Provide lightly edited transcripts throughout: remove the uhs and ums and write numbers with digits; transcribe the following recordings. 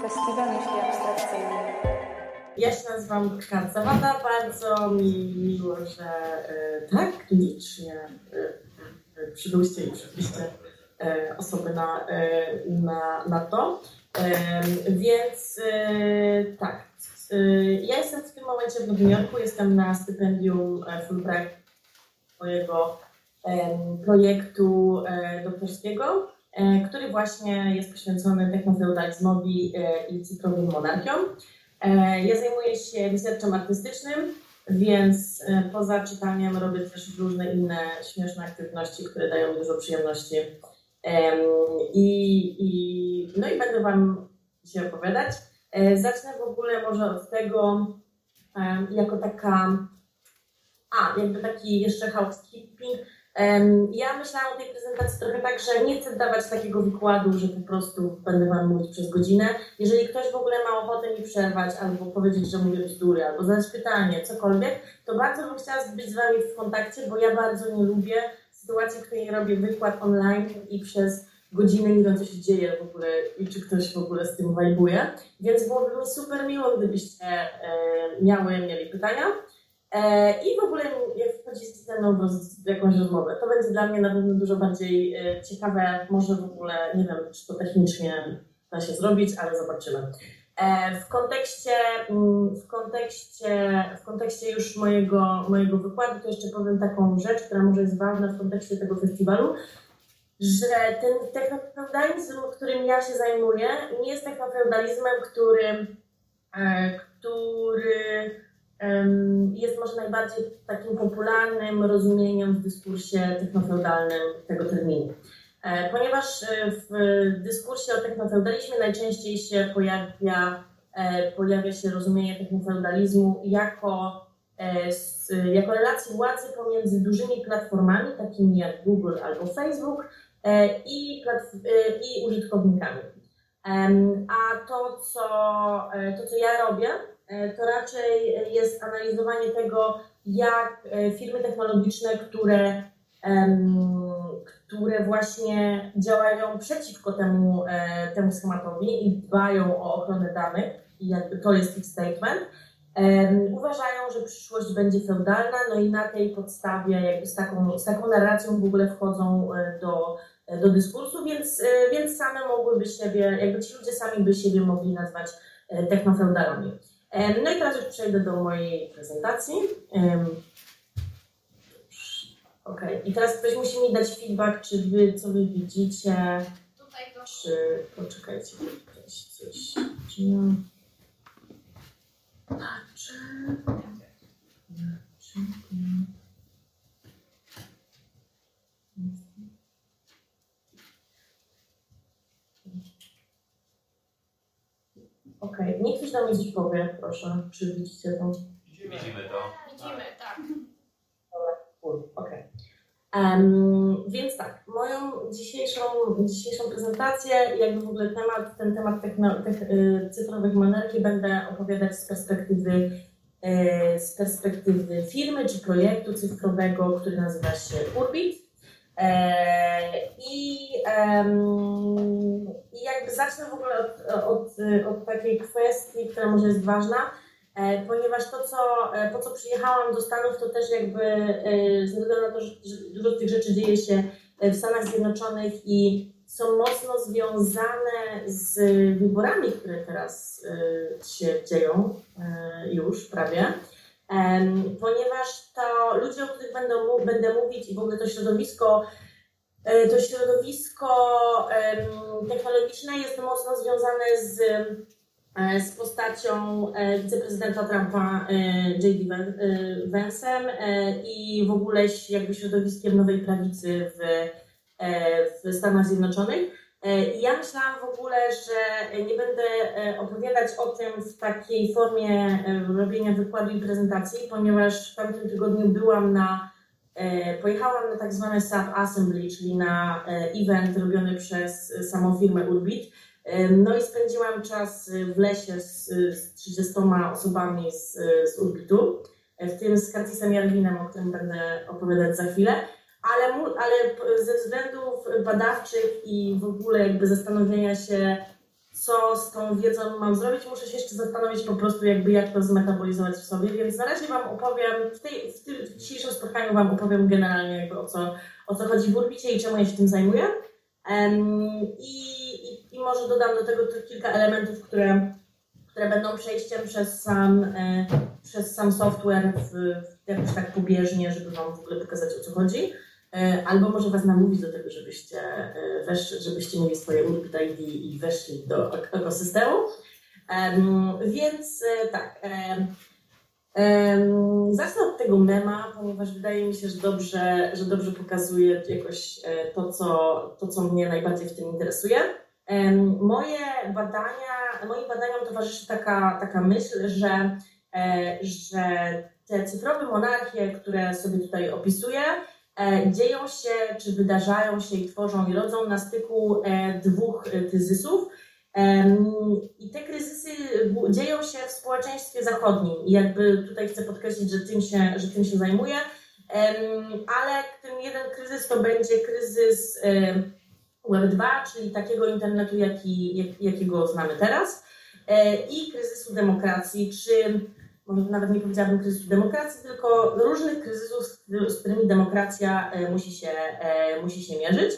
festiwal myśli abstrakcyjnej. Ja się nazywam Kat Zawada, bardzo mi miło, że tak licznie przybyłyście i przybyliście osoby na to. Więc tak, ja jestem w tym momencie w Nowym Jorku, jestem na stypendium Fulbright mojego projektu doktorskiego, który właśnie jest poświęcony technofeudalizmowi i cyfrowym monarchiom. Ja zajmuję się researchem artystycznym, więc poza czytaniem robię też różne inne śmieszne aktywności, które dają dużo przyjemności. No i będę Wam dzisiaj opowiadać. Zacznę w ogóle może od tego, jako jakby taki jeszcze housekeeping. Ja myślałam o tej prezentacji trochę tak, że nie chcę dawać takiego wykładu, że po prostu będę Wam mówić przez godzinę. Jeżeli ktoś w ogóle ma ochotę mi przerwać, albo powiedzieć, że mówię bzdury, albo zadać pytanie, cokolwiek, to bardzo bym chciała być z Wami w kontakcie, bo ja bardzo nie lubię sytuacji, w której robię wykład online i przez godzinę nie wiem, co się dzieje w ogóle i czy ktoś w ogóle z tym wajbuje. Więc byłoby mi super miło, gdybyście mieli pytania. I w ogóle jak wchodzicie ze mną w jakąś rozmowę, to będzie dla mnie na pewno dużo bardziej ciekawe, może w ogóle, nie wiem, czy to technicznie da się zrobić, ale zobaczymy. W kontekście już mojego wykładu to jeszcze powiem taką rzecz, która może jest ważna w kontekście tego festiwalu, że ten technofeudalizm, którym ja się zajmuję, nie jest technofeudalizmem, który jest może najbardziej takim popularnym rozumieniem w dyskursie technofeudalnym tego terminu. Ponieważ w dyskursie o technofeudalizmie najczęściej się pojawia się rozumienie technofeudalizmu jako relacji władzy pomiędzy dużymi platformami, takimi jak Google albo Facebook, i użytkownikami. A to, co ja robię, to raczej jest analizowanie tego, jak firmy technologiczne, które właśnie działają przeciwko temu schematowi i dbają o ochronę danych, i jakby to jest ich statement, uważają, że przyszłość będzie feudalna, no i na tej podstawie jakby z taką narracją w ogóle wchodzą do dyskursu, więc same mogłyby siebie, jakby ci ludzie sami by siebie mogli nazwać technofeudalami. No i teraz już przejdę do mojej prezentacji. Okej. I teraz ktoś musi mi dać feedback, co wy widzicie. Tutaj to. Poczekajcie, coś. Okej, niech ktoś na mnie coś powie, proszę. Czy widzicie to? Widzimy to. Widzimy, tak. Dobra, okej. Więc tak, moją dzisiejszą prezentację, jakby w ogóle ten temat cyfrowych monarchii będę opowiadać z perspektywy firmy czy projektu cyfrowego, który nazywa się Urbit. I jakby zacznę w ogóle od takiej kwestii, która może jest ważna, ponieważ po co przyjechałam do Stanów, to też jakby ze względu na to, że dużo tych rzeczy dzieje się w Stanach Zjednoczonych i są mocno związane z wyborami, które teraz się dzieją już prawie, ponieważ to ludzie, o których będę mówić i w ogóle to środowisko technologiczne jest mocno związane z postacią wiceprezydenta Trumpa J.D. Vance'em i w ogóle jakby środowiskiem nowej prawicy w Stanach Zjednoczonych. Ja myślałam w ogóle, że nie będę opowiadać o tym w takiej formie robienia wykładu i prezentacji, ponieważ w tamtym tygodniu pojechałam na tak zwane sub-assembly, czyli na event robiony przez samą firmę Urbit. No i spędziłam czas w lesie z 30 osobami z Urbitu, w tym z Curtisem Jarlinem, o którym będę opowiadać za chwilę. Ale ze względów badawczych i w ogóle jakby zastanowienia się, co z tą wiedzą mam zrobić, muszę się jeszcze zastanowić po prostu jakby jak to zmetabolizować w sobie, więc na razie Wam opowiem, w dzisiejszym spotkaniu Wam opowiem generalnie jakby o co chodzi w Urbicie i czemu ja się tym zajmuję. I może dodam do tego kilka elementów, które będą przejściem przez sam software jakoś tak pobieżnie, żeby Wam w ogóle pokazać o co chodzi. Albo może Was namówić do tego, żebyście mieli swoje Urbit ID i weszli do ekosystemu. Więc tak, zacznę od tego mema, ponieważ wydaje mi się, że dobrze pokazuje jakoś to, co mnie najbardziej w tym interesuje. Moim badaniom towarzyszy taka myśl, że te cyfrowe monarchie, które sobie tutaj opisuję, dzieją się, czy wydarzają się i tworzą i rodzą na styku dwóch kryzysów. I te kryzysy dzieją się w społeczeństwie zachodnim i jakby tutaj chcę podkreślić, że tym się zajmuję, ale ten jeden kryzys to będzie kryzys Web 2, czyli takiego internetu, jakiego znamy teraz, i kryzysu demokracji, czy może nawet nie powiedziałabym kryzysu demokracji, tylko różnych kryzysów, z którymi demokracja musi się mierzyć.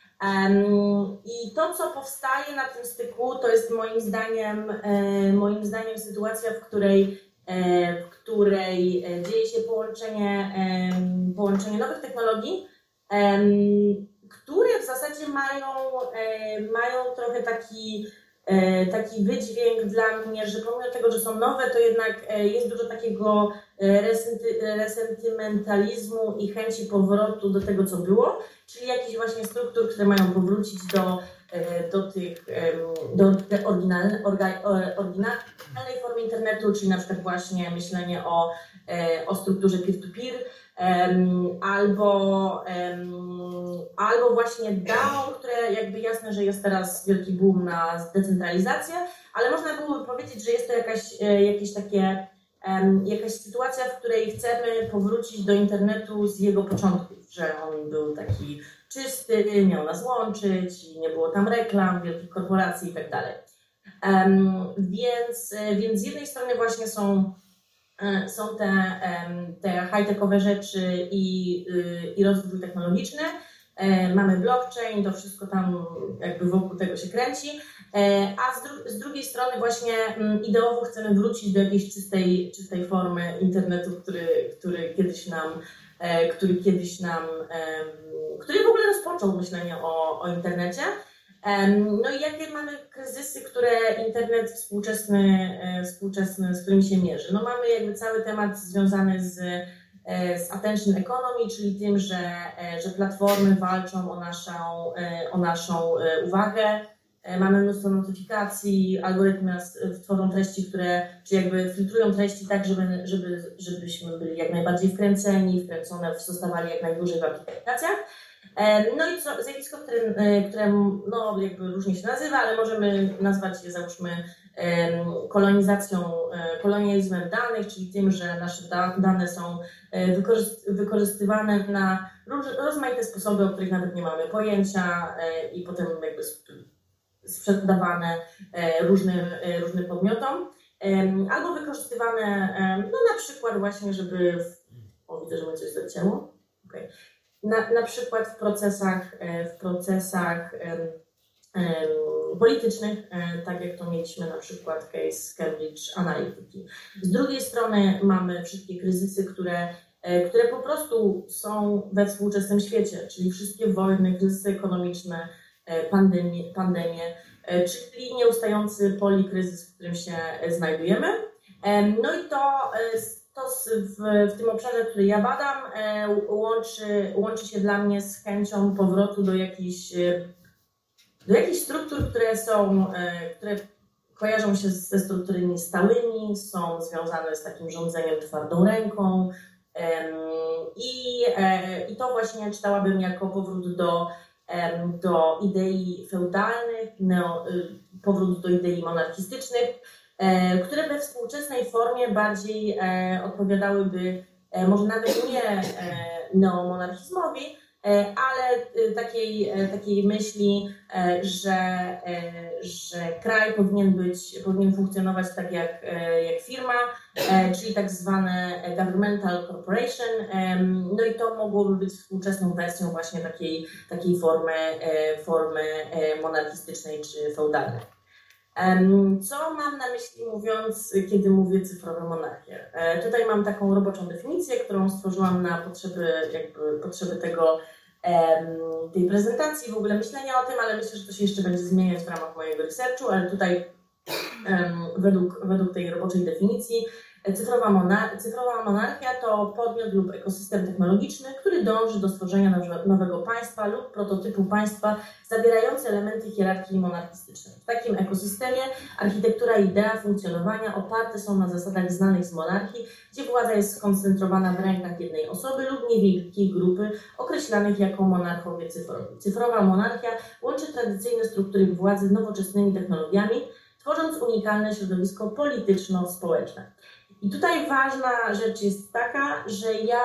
I to, co powstaje na tym styku, to jest moim zdaniem sytuacja, w której dzieje się połączenie nowych technologii, które w zasadzie mają trochę taki wydźwięk dla mnie, że pomimo tego, że są nowe, to jednak jest dużo takiego resentymentalizmu i chęci powrotu do tego, co było, czyli jakichś właśnie struktur, które mają powrócić do oryginalnej formy internetu, czyli na przykład właśnie myślenie o strukturze peer-to-peer, albo właśnie DAO, które jakby jasne, że jest teraz wielki boom na decentralizację, ale można byłoby powiedzieć, że jest to jakaś sytuacja, w której chcemy powrócić do internetu z jego początków, że on był taki czysty, miał nas łączyć i nie było tam reklam, wielkich korporacji i tak dalej. Więc z jednej strony właśnie są te high-techowe rzeczy i rozwój technologiczny. Mamy blockchain, to wszystko tam jakby wokół tego się kręci, a z drugiej strony właśnie ideowo chcemy wrócić do jakiejś czystej formy internetu, który w ogóle rozpoczął myślenie o internecie. No i jakie mamy kryzysy, które internet współczesny, z którymi się mierzy? No mamy jakby cały temat związany z attention economy, czyli tym, że platformy walczą o naszą uwagę. Mamy mnóstwo notyfikacji, algorytmy tworzą treści, czy jakby filtrują treści tak, żebyśmy byli jak najbardziej wkręcone, zostawali jak najdłużej w aplikacjach. No i zjawisko, które no, jakby różnie się nazywa, ale możemy nazwać je, załóżmy, kolonializmem danych, czyli tym, że nasze dane są wykorzystywane na rozmaite sposoby, o których nawet nie mamy pojęcia i potem jakby sprzedawane różnym podmiotom, albo wykorzystywane no na przykład właśnie, żeby widzę, że mi coś zleciało. Okay. Na przykład w procesach politycznych, tak jak to mieliśmy na przykład case Cambridge Analytica. Z drugiej strony mamy wszystkie kryzysy, które po prostu są we współczesnym świecie, czyli wszystkie wojny, kryzysy ekonomiczne, pandemie, czyli nieustający polikryzys, w którym się znajdujemy. No i to w tym obszarze, który ja badam, łączy się dla mnie z chęcią powrotu do jakichś struktur, które kojarzą się ze strukturami stałymi, są związane z takim rządzeniem twardą ręką i to właśnie czytałabym jako powrót do idei feudalnych, powrót do idei monarchistycznych, które we współczesnej formie bardziej odpowiadałyby może nawet nie neomonarchizmowi, ale takiej myśli, że kraj powinien funkcjonować tak jak firma, czyli tak zwane governmental corporation, no i to mogłoby być współczesną wersją właśnie takiej formy monarchistycznej czy feudalnej. Co mam na myśli kiedy mówię cyfrowa monarchia? Tutaj mam taką roboczą definicję, którą stworzyłam na potrzeby tej prezentacji, w ogóle myślenia o tym, ale myślę, że to się jeszcze będzie zmieniać w ramach mojego researchu, ale tutaj według tej roboczej definicji cyfrowa monarchia to podmiot lub ekosystem technologiczny, który dąży do stworzenia nowego państwa lub prototypu państwa zawierające elementy hierarchii monarchistycznej. W takim ekosystemie architektura i idea funkcjonowania oparte są na zasadach znanych z monarchii, gdzie władza jest skoncentrowana w rękach jednej osoby lub niewielkiej grupy określanych jako monarchowie cyfrowi. Cyfrowa monarchia łączy tradycyjne struktury władzy z nowoczesnymi technologiami, tworząc unikalne środowisko polityczno-społeczne. I tutaj ważna rzecz jest taka, że ja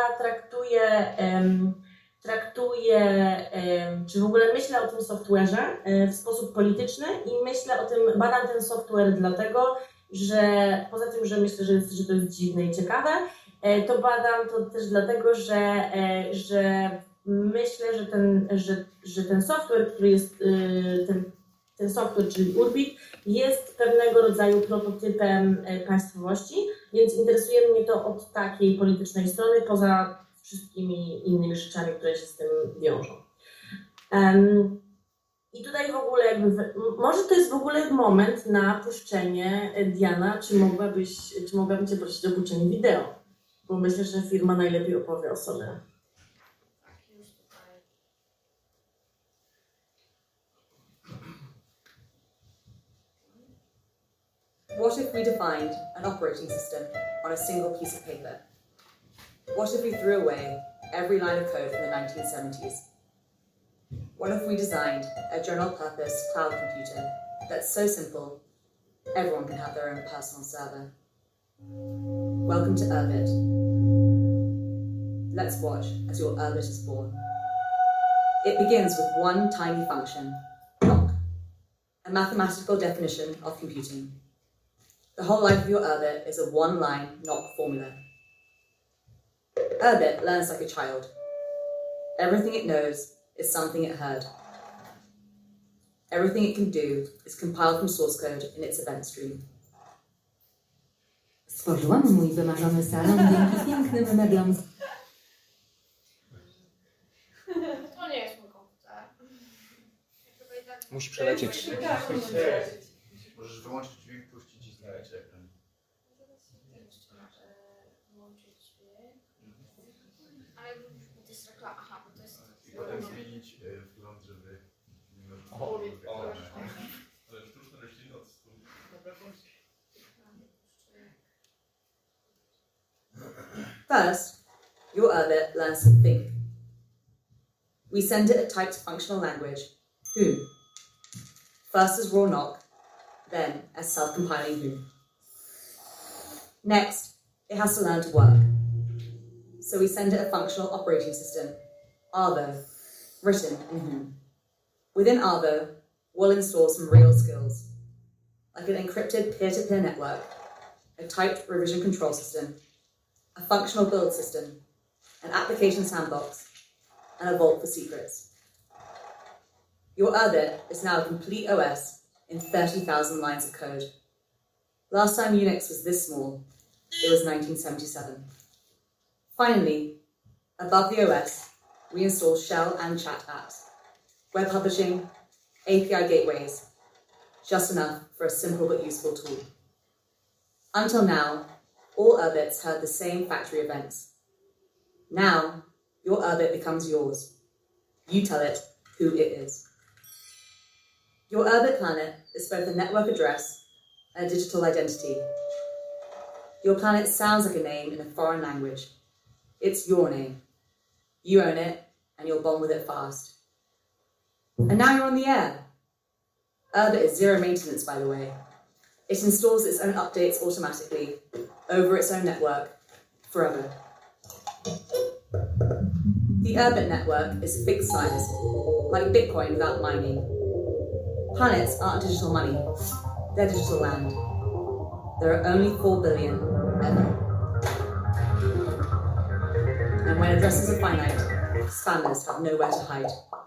czy w ogóle myślę o tym software'ze w sposób polityczny i badam ten software dlatego, że poza tym, że myślę, że to jest dziwne i ciekawe, to badam to też dlatego, że myślę, że ten software, który jest ten software, czyli Urbit, jest pewnego rodzaju prototypem państwowości, więc interesuje mnie to od takiej politycznej strony, poza wszystkimi innymi rzeczami, które się z tym wiążą. I tutaj w ogóle może to jest w ogóle moment na puszczenie. Diana, czy mogłabym Cię prosić o puszczenie wideo? Bo myślę, że firma najlepiej opowie o sobie. What if we defined an operating system on a single piece of paper? What if we threw away every line of code from the 1970s? What if we designed a general-purpose cloud computer that's so simple, everyone can have their own personal server? Welcome to Urbit. Let's watch as your Urbit is born. It begins with one tiny function, knock, a mathematical definition of computing. The whole life of your Urbit is a one-line knock formula. Urbit learns like a child. Everything it knows is something it heard. Everything it can do is compiled from source code in its event stream. Stworzyłam mój wymarzony salon dzięki pięknym meblom. To nie jest mój komputer. Musi przelecieć. Możesz wyłączyć dźwięk, puścić i znaleźć ekran. Włączyć dźwięk. Ale to jest reklama. Aha, bo to jest... I potem zmienić wgląd, żeby nie Ale sztuczne roślinoctwo. First, your Urbit learns to think. We send it a typed functional language, Who. First as raw knock, then as self-compiling Who. Next, it has to learn to work. So we send it a functional operating system, Arvo, written in Who. Within Arvo, we'll install some real skills, like an encrypted peer-to-peer network, a typed revision control system, a functional build system, an application sandbox, and a vault for secrets. Your Urbit is now a complete OS in 30,000 lines of code. Last time Unix was this small, it was 1977. Finally, above the OS, we install shell and chat apps, web publishing, API gateways, just enough for a simple but useful tool. Until now, all Urbits heard the same factory events. Now, your Urbit becomes yours. You tell it who it is. Your Urbit planet is both a network address and a digital identity. Your planet sounds like a name in a foreign language. It's your name. You own it, and you'll bond with it fast. And now you're on the air. Urbit is zero maintenance, by the way. It installs its own updates automatically, over its own network, forever. The Urbit network is fixed size, like Bitcoin without mining. Planets aren't digital money, they're digital land. There are only 4 billion ever. And when addresses are finite, spammers have nowhere to hide.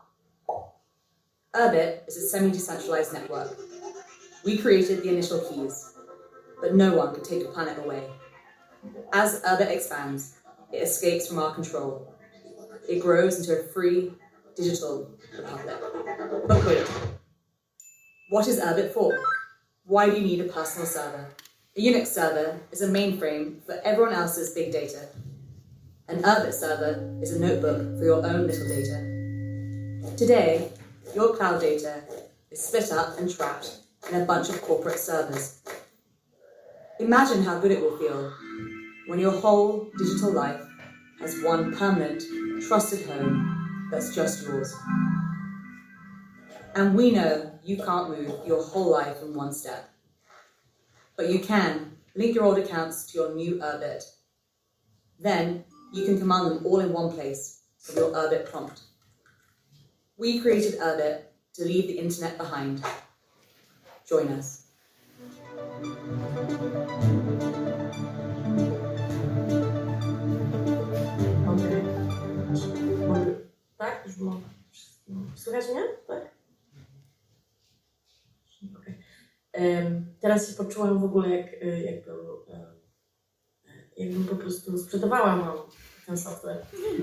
Urbit is a semi-decentralized network. We created the initial keys, but no one can take a planet away. As Urbit expands, it escapes from our control. It grows into a free, digital republic. But wait, what is Urbit for? Why do you need a personal server? A Unix server is a mainframe for everyone else's big data. An Urbit server is a notebook for your own little data. Today, your cloud data is split up and trapped in a bunch of corporate servers. Imagine how good it will feel when your whole digital life has one permanent, trusted home that's just yours. And we know you can't move your whole life in one step. But you can link your old accounts to your new Urbit. Then you can command them all in one place from your Urbit prompt. We created Urbit to leave the internet behind. Join us. Tak? Już mam. Słychać mnie? Tak? Okay. Teraz się poczułam w ogóle jakbym po prostu sprzedawała mam ten software.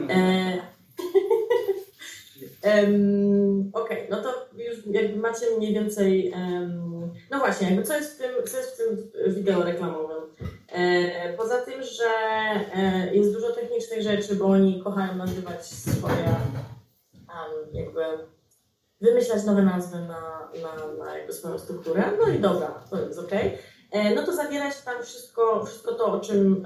Okej, no to już jakby macie mniej więcej, no właśnie, jakby co jest w tym wideo reklamowym. Poza tym, że jest dużo technicznych rzeczy, bo oni kochają nazywać swoje, jakby wymyślać nowe nazwy na jakby swoją strukturę, no i dobra, to jest okej. No to zawiera się tam wszystko to,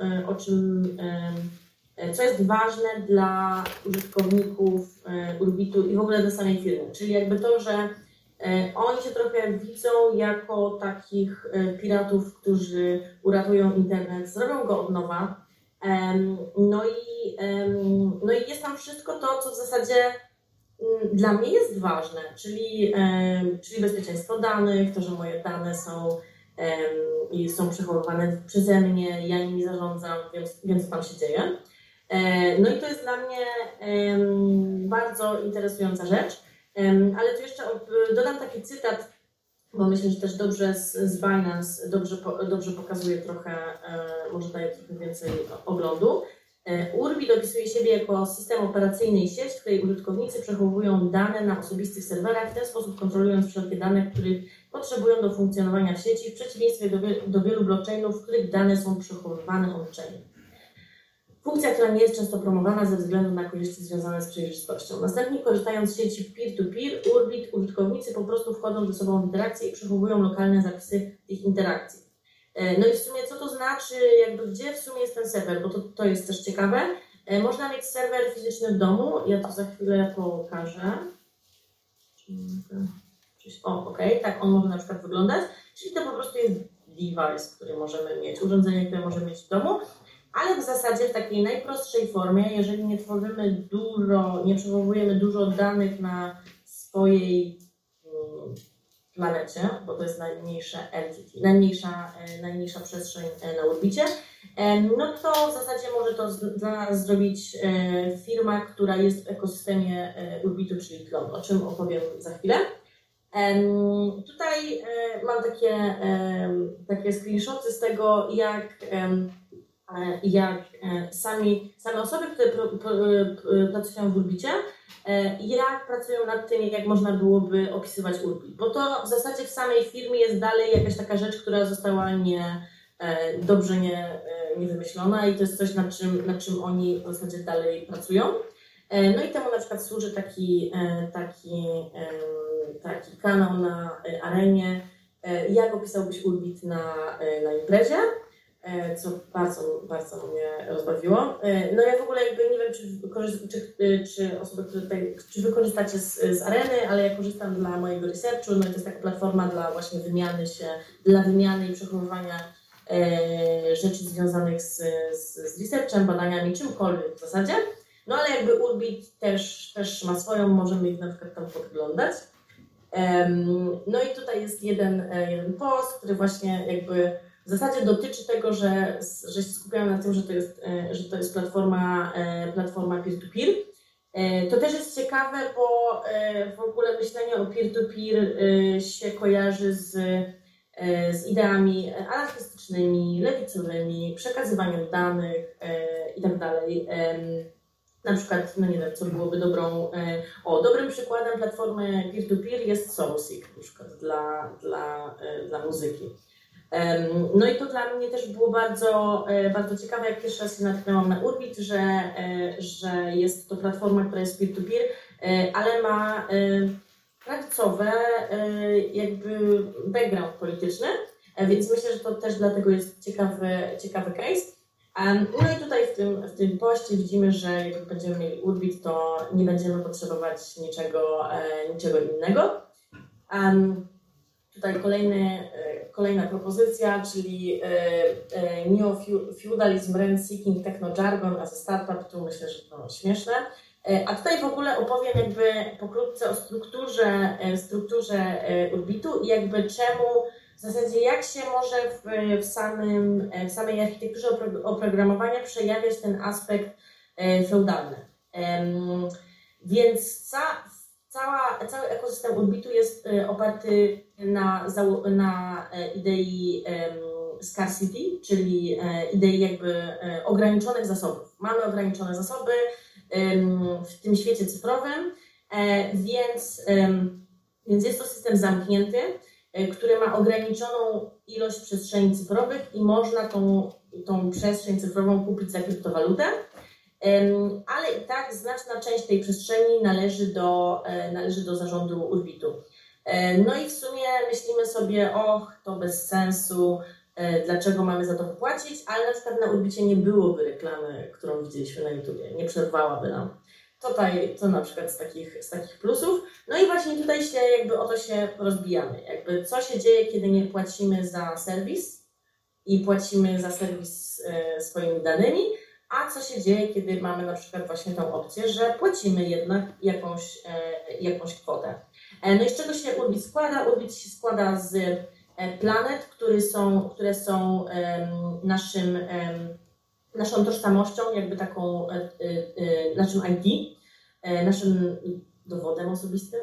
co jest ważne dla użytkowników Urbitu i w ogóle dla samej firmy. Czyli jakby to, że oni się trochę widzą jako takich piratów, którzy uratują internet, zrobią go od nowa. No i jest tam wszystko to, co w zasadzie dla mnie jest ważne, czyli bezpieczeństwo danych, to, że moje dane są przechowywane przeze mnie, ja nimi zarządzam, wiem co tam się dzieje. No i to jest dla mnie bardzo interesująca rzecz, ale tu jeszcze dodam taki cytat, bo myślę, że też dobrze z Binance dobrze pokazuje trochę, może daje trochę więcej oglądu. Urbit opisuje siebie jako system operacyjny i sieć, w której użytkownicy przechowują dane na osobistych serwerach, w ten sposób kontrolując wszelkie dane, których potrzebują do funkcjonowania w sieci, w przeciwieństwie do wielu blockchainów, w których dane są przechowywane on-chain. Funkcja, która nie jest często promowana ze względu na korzyści związane z przejrzystością. Następnie, korzystając z sieci peer-to-peer, Urbit, użytkownicy po prostu wchodzą ze sobą w interakcje i przechowują lokalne zapisy tych interakcji. No i w sumie co to znaczy, jakby gdzie w sumie jest ten serwer, bo to jest też ciekawe. Można mieć serwer fizyczny w domu, ja to za chwilę pokażę. Okej, tak on może na przykład wyglądać. Czyli to po prostu jest device, który możemy mieć, urządzenie, które możemy mieć w domu. Ale w zasadzie w takiej najprostszej formie, jeżeli nie przechowujemy dużo danych na swojej planecie, bo to jest najmniejsza entity, najmniejsza przestrzeń na orbicie, no to w zasadzie może to dla nas zrobić firma, która jest w ekosystemie Urbitu, czyli Klon, o czym opowiem za chwilę. Tutaj mam takie screenshoty z tego, jak same osoby, które pracują w Urbicie, jak pracują nad tym, jak można byłoby opisywać Urbit. Bo to w zasadzie w samej firmie jest dalej jakaś taka rzecz, która została dobrze nie wymyślona i to jest coś, nad czym oni w zasadzie dalej pracują. No i temu na przykład służy taki kanał na arenie, jak opisałbyś Urbit na imprezie, co bardzo mnie rozbawiło. No ja w ogóle jakby nie wiem, czy osoby, które tutaj, czy wy korzystacie z areny, ale ja korzystam dla mojego researchu, no i to jest taka platforma dla właśnie wymiany i przechowywania rzeczy związanych z researchem, badaniami, czymkolwiek w zasadzie. No ale jakby Urbit też ma swoją, możemy ich na przykład tam podglądać. No i tutaj jest jeden post, który właśnie jakby w zasadzie dotyczy tego, że się skupiamy na tym, że to jest platforma peer-to-peer. To też jest ciekawe, bo w ogóle myślenie o peer-to-peer się kojarzy z ideami anarchistycznymi, lewicowymi, przekazywaniem danych i tak dalej. Na przykład, no nie wiem, co byłoby dobrym przykładem platformy peer-to-peer jest Soulseek, na przykład dla muzyki. No i to dla mnie też było bardzo ciekawe, jak pierwszy raz się natknęłam na Urbit, że jest to platforma, która jest peer-to-peer, ale ma prawicowe jakby background polityczny, więc myślę, że to też dlatego jest ciekawy case. No i tutaj w tym poście widzimy, że jak będziemy mieli Urbit, to nie będziemy potrzebować niczego innego. Tutaj kolejna propozycja, czyli Neo-Feudalism Rent Seeking Techno Jargon as a Startup, tu myślę, że to śmieszne. A tutaj w ogóle opowiem jakby pokrótce o strukturze Urbitu i jakby czemu, w zasadzie jak się może w samej architekturze oprogramowania przejawiać ten aspekt feudalny. Więc cały ekosystem Urbitu jest oparty na idei scarcity, czyli idei jakby ograniczonych zasobów. Mamy ograniczone zasoby w tym świecie cyfrowym, więc jest to system zamknięty, który ma ograniczoną ilość przestrzeni cyfrowych i można tą przestrzeń cyfrową kupić za kryptowalutę. Ale i tak znaczna część tej przestrzeni należy do zarządu Urbitu. No i w sumie myślimy sobie, to bez sensu, dlaczego mamy za to wypłacić, ale na przykład na Urbicie nie byłoby reklamy, którą widzieliśmy na YouTubie, nie przerwałaby nam. To na przykład z takich plusów. No i właśnie tutaj o to się rozbijamy. Jakby co się dzieje, kiedy nie płacimy za serwis i płacimy za serwis swoimi danymi, a co się dzieje, kiedy mamy na przykład właśnie tą opcję, że płacimy jednak jakąś kwotę. No i z czego się Urbit składa? Urbit się składa z planet, które są naszą tożsamością, jakby taką naszym ID, naszym dowodem osobistym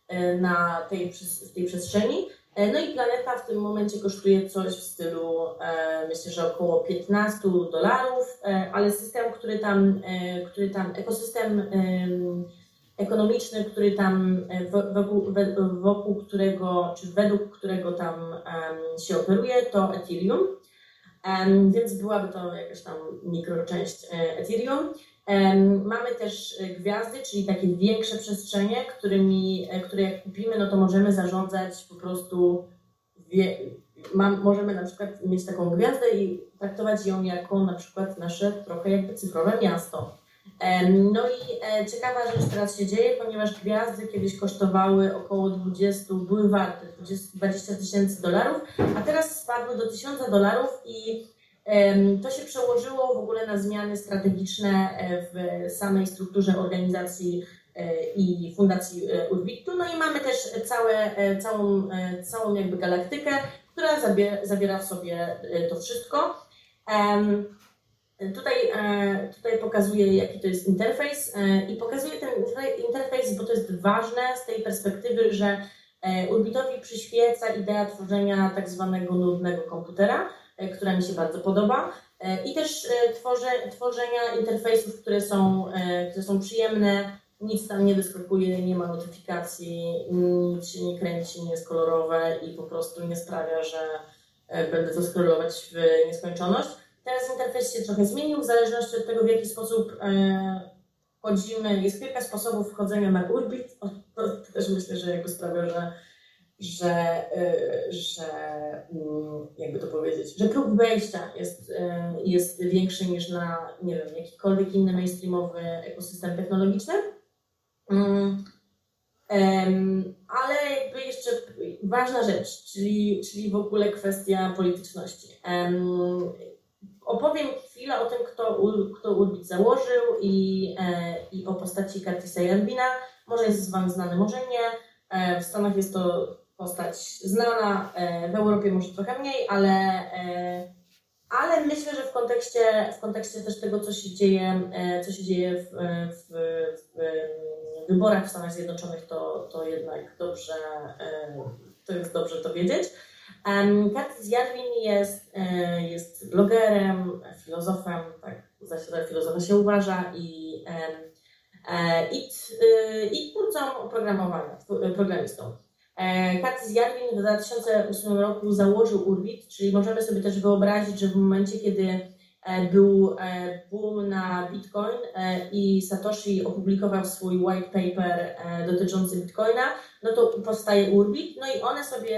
w tej przestrzeni. No i planeta w tym momencie kosztuje coś w stylu, myślę, że około $15, ale system, ekosystem ekonomiczny, który tam wokół którego, czy według którego tam się operuje, to Ethereum. Więc byłaby to jakaś tam mikroczęść Ethereum. Mamy też gwiazdy, czyli takie większe przestrzenie, które jak kupimy, no to możemy zarządzać po prostu, możemy na przykład mieć taką gwiazdę i traktować ją jako na przykład nasze trochę jakby cyfrowe miasto. No i ciekawa rzecz teraz się dzieje, ponieważ gwiazdy kiedyś kosztowały około były warte $20,000, a teraz spadły do $1,000 i to się przełożyło w ogóle na zmiany strategiczne w samej strukturze organizacji i fundacji Urbitu. No i mamy też całą jakby galaktykę, która zawiera w sobie to wszystko. Tutaj pokazuję, jaki to jest interfejs i pokazuję ten interfejs, bo to jest ważne z tej perspektywy, że Urbitowi przyświeca idea tworzenia tak zwanego nudnego komputera, która mi się bardzo podoba, i też tworzenia interfejsów, które są przyjemne, nic tam nie wyskakuje, nie ma notyfikacji, nic się nie kręci, nie jest kolorowe i po prostu nie sprawia, że będę to scrollować w nieskończoność. Teraz interfejs się trochę zmienił, w zależności od tego, w jaki sposób wchodzimy. Jest kilka sposobów wchodzenia na Urbit. To też myślę, że jakby sprawia, że jakby to powiedzieć, że próg wejścia jest większy niż na, nie wiem, jakikolwiek inny mainstreamowy ekosystem technologiczny. Ale jakby jeszcze ważna rzecz, czyli w ogóle kwestia polityczności. opowiem chwilę o tym, kto Urbit założył i o postaci Curtisa Yarvina. Może jest Wam znany, może nie. W Stanach jest to postać znana, w Europie może trochę mniej, ale myślę, że w kontekście też tego, co się dzieje w wyborach w Stanach Zjednoczonych, to jednak to jest dobrze to wiedzieć. Curtis Yarvin jest blogerem, filozofem, tak za filozofa się uważa i twórcą oprogramowania, programistą. Curtis Yarvin w 2008 roku założył Urbit, czyli możemy sobie też wyobrazić, że w momencie, kiedy był boom na Bitcoin i Satoshi opublikował swój white paper dotyczący Bitcoina, no to powstaje Urbit, no i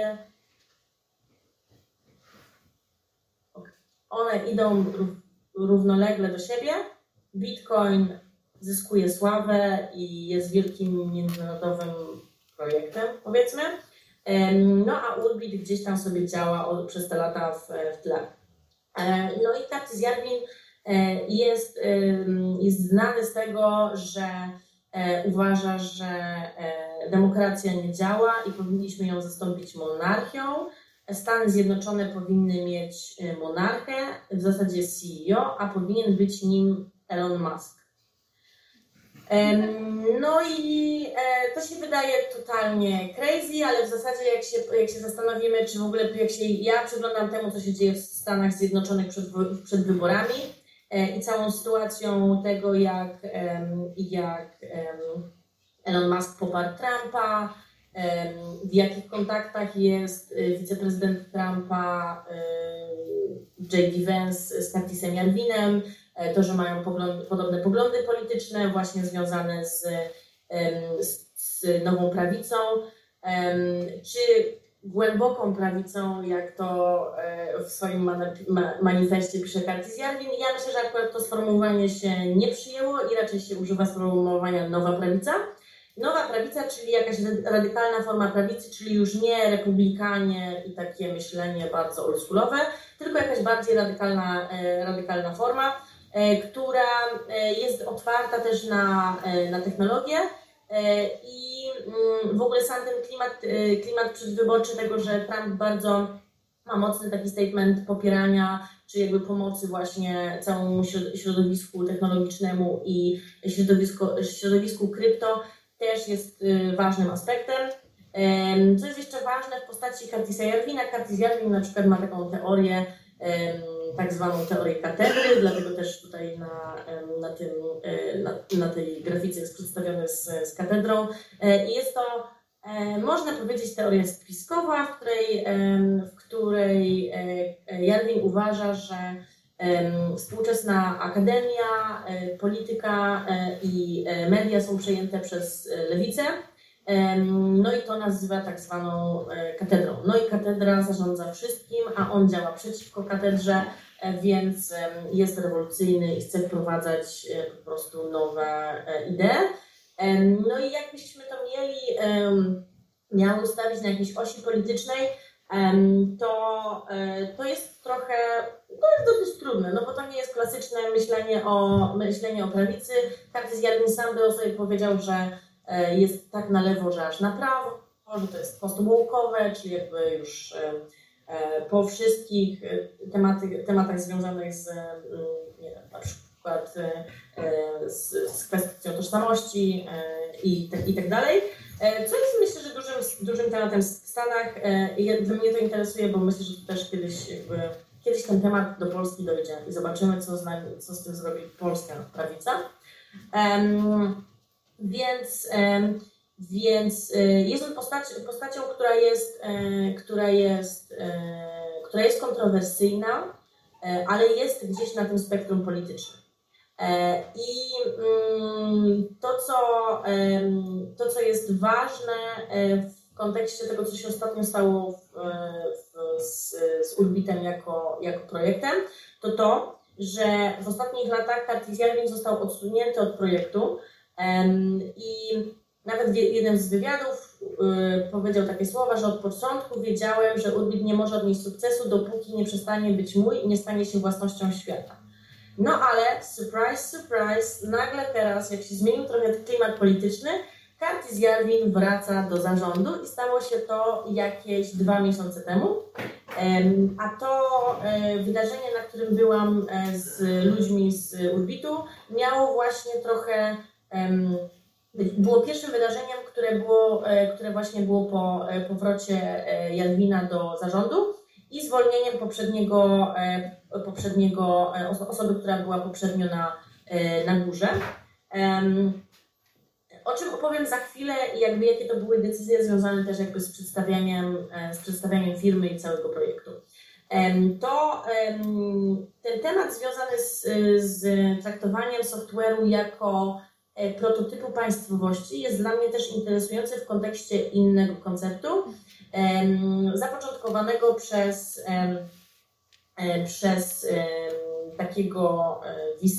one idą równolegle do siebie. Bitcoin zyskuje sławę i jest wielkim międzynarodowym projektem, powiedzmy. No a Urbit gdzieś tam sobie działa przez te lata w tle. No i Curtis Yarvin jest znany z tego, że uważa, że demokracja nie działa i powinniśmy ją zastąpić monarchią. Stany Zjednoczone powinny mieć monarchę, w zasadzie CEO, a powinien być nim Elon Musk. No i to się wydaje totalnie crazy, ale w zasadzie jak się zastanowimy, czy w ogóle ja przyglądam temu, co się dzieje w Stanach Zjednoczonych przed wyborami i całą sytuacją tego, jak Elon Musk poparł Trumpa, w jakich kontaktach jest wiceprezydent Trumpa J.D. Vance z Curtisem Yarvinem, to, że mają podobne poglądy polityczne, właśnie związane z nową prawicą, czy głęboką prawicą, jak to w swoim manifestie pisze Curtis Yarvin. Ja myślę, że akurat to sformułowanie się nie przyjęło i raczej się używa sformułowania nowa prawica. Nowa prawica, czyli jakaś radykalna forma prawicy, czyli już nie republikanie i takie myślenie bardzo oldschoolowe, tylko jakaś bardziej radykalna forma, która jest otwarta też na technologię i w ogóle sam ten klimat przedwyborczy tego, że Trump bardzo ma mocny taki statement popierania czy jakby pomocy właśnie całemu środowisku technologicznemu i środowisku krypto też jest ważnym aspektem. Co jest jeszcze ważne w postaci Curtisa Yarvina? Curtis Yarvin na przykład ma taką teorię, tak zwaną teorię katedry, dlatego też tutaj na tej grafice jest przedstawiony z katedrą. I jest to, można powiedzieć, teoria spiskowa, w której Yarvin uważa, że współczesna akademia, polityka i media są przejęte przez lewicę. No i to nazywa tak zwaną katedrą. No i katedra zarządza wszystkim, a on działa przeciwko katedrze, więc jest rewolucyjny i chce wprowadzać po prostu nowe idee. No i jakbyśmy to miały ustawić na jakiejś osi politycznej, to jest dosyć trudne, no bo to nie jest klasyczne myślenie o prawicy. Curtis Yarvin sam by o sobie powiedział, że jest tak na lewo, że aż na prawo, że to jest post-woke'owe, czyli jakby już po wszystkich tematach związanych z, nie wiem, na przykład z kwestią tożsamości i tak dalej. Co jest, myślę, że dużym tematem w Stanach. Mnie to interesuje, bo myślę, że to też kiedyś ten temat do Polski dojdzie i zobaczymy, co z tym zrobi polska prawica. Więc jest on postacią, która jest kontrowersyjna, ale jest gdzieś na tym spektrum politycznym. I to, co jest ważne w kontekście tego, co się ostatnio stało z Urbitem jako projektem, to, że w ostatnich latach Curtis Yarvin został odsunięty od projektu i nawet jeden z wywiadów powiedział takie słowa, że od początku wiedziałem, że Urbit nie może odnieść sukcesu, dopóki nie przestanie być mój i nie stanie się własnością świata. No ale, surprise, surprise, nagle teraz, jak się zmienił trochę klimat polityczny, Curtis Yarvin wraca do zarządu i stało się to jakieś 2 miesiące temu. A to wydarzenie, na którym byłam z ludźmi z Urbitu, miało właśnie trochę, było pierwszym wydarzeniem, które właśnie było po powrocie Yarvina do zarządu i zwolnieniem poprzedniego osoby, która była poprzednio na górze. O czym opowiem za chwilę i jakby jakie to były decyzje związane też jakby z przedstawianiem firmy i całego projektu. Ten temat związany z traktowaniem software'u jako prototypu państwowości jest dla mnie też interesujący w kontekście innego konceptu, zapoczątkowanego przez takiego VC,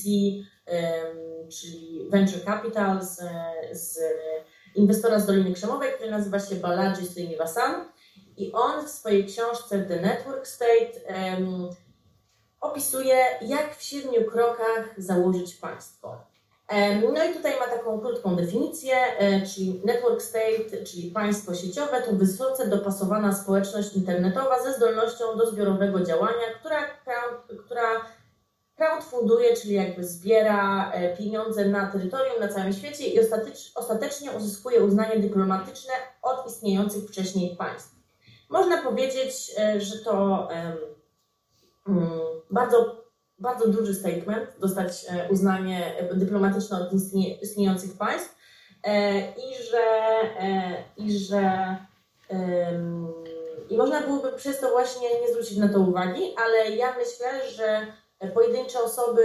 czyli Venture Capital z inwestora z Doliny Krzemowej, który nazywa się Balaji Srinivasan. I on w swojej książce The Network State opisuje, jak w 7 krokach założyć państwo. No i tutaj ma taką krótką definicję, czyli Network State, czyli państwo sieciowe, to wysoce dopasowana społeczność internetowa ze zdolnością do zbiorowego działania, która crowdfunduje, czyli jakby zbiera pieniądze na terytorium, na całym świecie i ostatecznie uzyskuje uznanie dyplomatyczne od istniejących wcześniej państw. Można powiedzieć, że to bardzo duży statement, dostać uznanie dyplomatyczne od istniejących państw i można byłoby przez to właśnie nie zwrócić na to uwagi, ale ja myślę, że pojedyncze osoby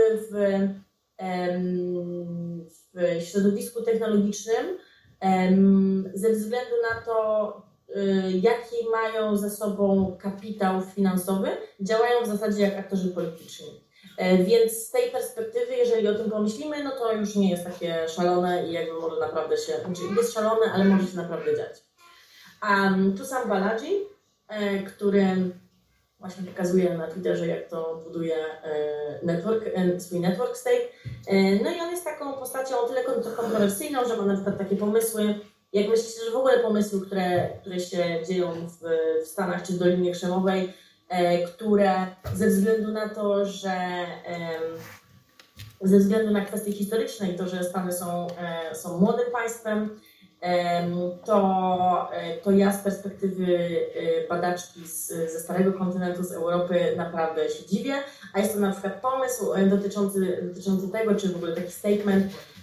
w środowisku technologicznym ze względu na to, jaki mają ze sobą kapitał finansowy, działają w zasadzie jak aktorzy polityczni. Więc z tej perspektywy, jeżeli o tym pomyślimy, no to już nie jest takie szalone i jakby może naprawdę znaczy jest szalone, ale może się naprawdę dziać. Tu sam Balaji, który właśnie pokazuje na Twitterze, jak to buduje swój network state. No i on jest taką postacią o tyle kontrowersyjną, że ma na przykład takie pomysły, jak myślicie, że w ogóle pomysły, które się dzieją w Stanach czy w Dolinie Krzemowej, które ze względu na to, że ze względu na kwestie historyczne i to, że Stany są młodym państwem, to ja z perspektywy badaczki ze starego kontynentu, z Europy naprawdę się dziwię, a jest to na przykład pomysł dotyczący tego, czy w ogóle taki statement.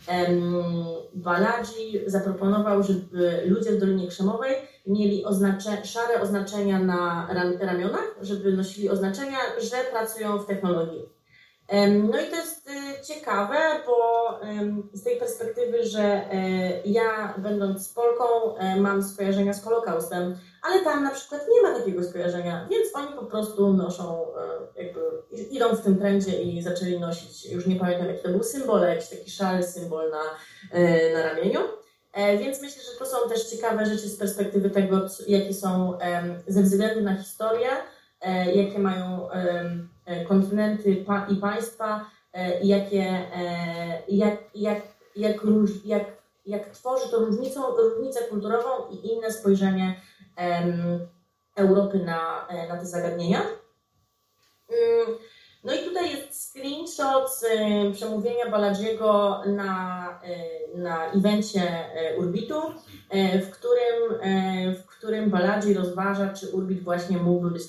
Balaji zaproponował, żeby ludzie w Dolinie Krzemowej mieli szare oznaczenia na ramionach, żeby nosili oznaczenia, że pracują w technologii. No i to jest ciekawe, bo z tej perspektywy, że ja będąc Polką mam skojarzenia z Holokaustem, ale tam na przykład nie ma takiego skojarzenia, więc oni po prostu noszą, jakby idą w tym trendzie i zaczęli nosić, już nie pamiętam jaki to był symbol, jakiś taki szary symbol na ramieniu. Więc myślę, że to są też ciekawe rzeczy z perspektywy tego, jakie są ze względu na historię, jakie mają kontynenty i państwa, jak tworzy to różnicę kulturową i inne spojrzenie Europy na te zagadnienia. No i tutaj jest screenshot z przemówienia Balajiego na evencie Urbitu, w którym Balaji rozważa, czy Urbit właśnie mógłby być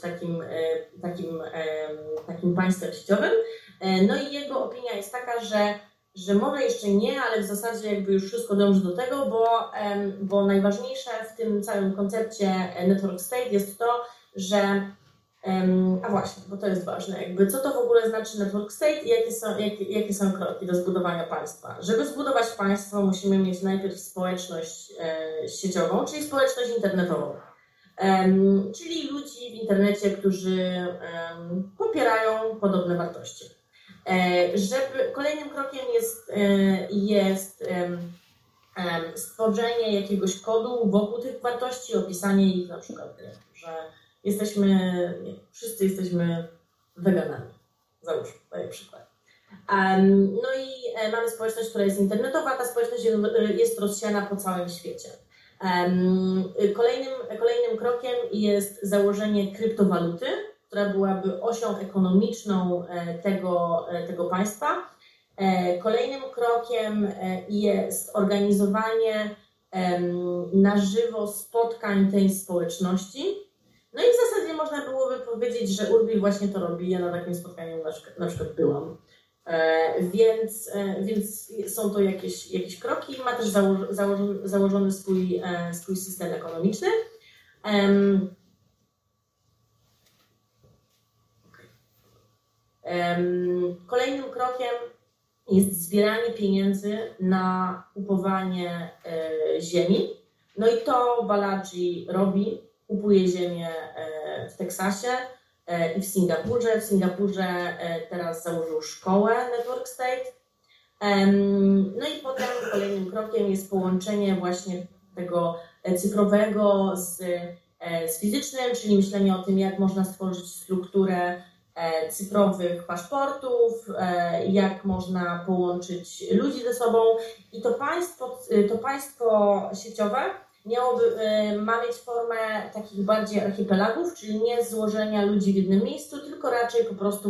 takim państwem sieciowym. No i jego opinia jest taka, że może jeszcze nie, ale w zasadzie jakby już wszystko dąży do tego, bo najważniejsze w tym całym koncepcie Network State jest to, że a właśnie, bo to jest ważne, jakby co to w ogóle znaczy Network State i jakie są kroki do zbudowania państwa. Żeby zbudować państwo, musimy mieć najpierw społeczność sieciową, czyli społeczność internetową. Czyli ludzi w internecie, którzy popierają podobne wartości. Kolejnym krokiem jest stworzenie jakiegoś kodu wokół tych wartości, opisanie ich na przykład, że wszyscy jesteśmy weganami, załóżmy, daję przykład. No i mamy społeczność, która jest internetowa, ta społeczność jest rozsiana po całym świecie. Kolejnym krokiem jest założenie kryptowaluty, która byłaby osią ekonomiczną tego państwa. Kolejnym krokiem jest organizowanie na żywo spotkań tej społeczności. No i w zasadzie można byłoby powiedzieć, że Urbit właśnie to robi. Ja na takim spotkaniu na przykład byłam. Więc są to jakieś kroki. Ma też założony swój system ekonomiczny. Kolejnym krokiem jest zbieranie pieniędzy na kupowanie ziemi. No i to Balaji robi. Kupuje ziemię w Teksasie i w Singapurze. W Singapurze teraz założył szkołę Network State. No i potem kolejnym krokiem jest połączenie właśnie tego cyfrowego z fizycznym, czyli myślenie o tym, jak można stworzyć strukturę cyfrowych paszportów, jak można połączyć ludzi ze sobą. I to państwo sieciowe ma mieć formę takich bardziej archipelagów, czyli nie złożenia ludzi w jednym miejscu, tylko raczej po prostu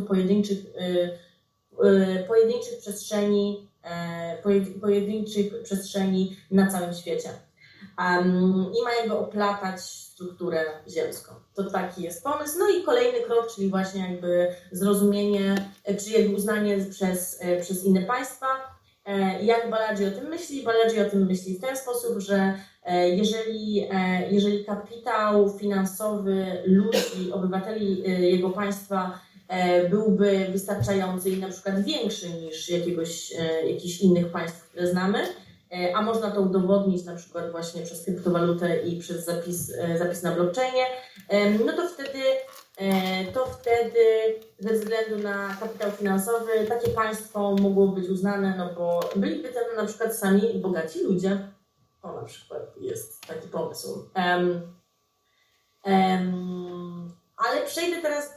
pojedynczych przestrzeni na całym świecie. I ma jakby oplatać strukturę ziemską. To taki jest pomysł. No i kolejny krok, czyli właśnie jakby zrozumienie, czy jakby uznanie przez inne państwa. Jak Balaji o tym myśli? Balaji o tym myśli w ten sposób, że jeżeli kapitał finansowy ludzi, obywateli jego państwa byłby wystarczający i na przykład większy niż jakichś innych państw, które znamy, a można to udowodnić na przykład właśnie przez kryptowalutę i przez zapis na blockchainie, no to wtedy ze względu na kapitał finansowy takie państwo mogło być uznane, no bo byliby tam na przykład sami bogaci ludzie. To na przykład jest taki pomysł. Ale przejdę teraz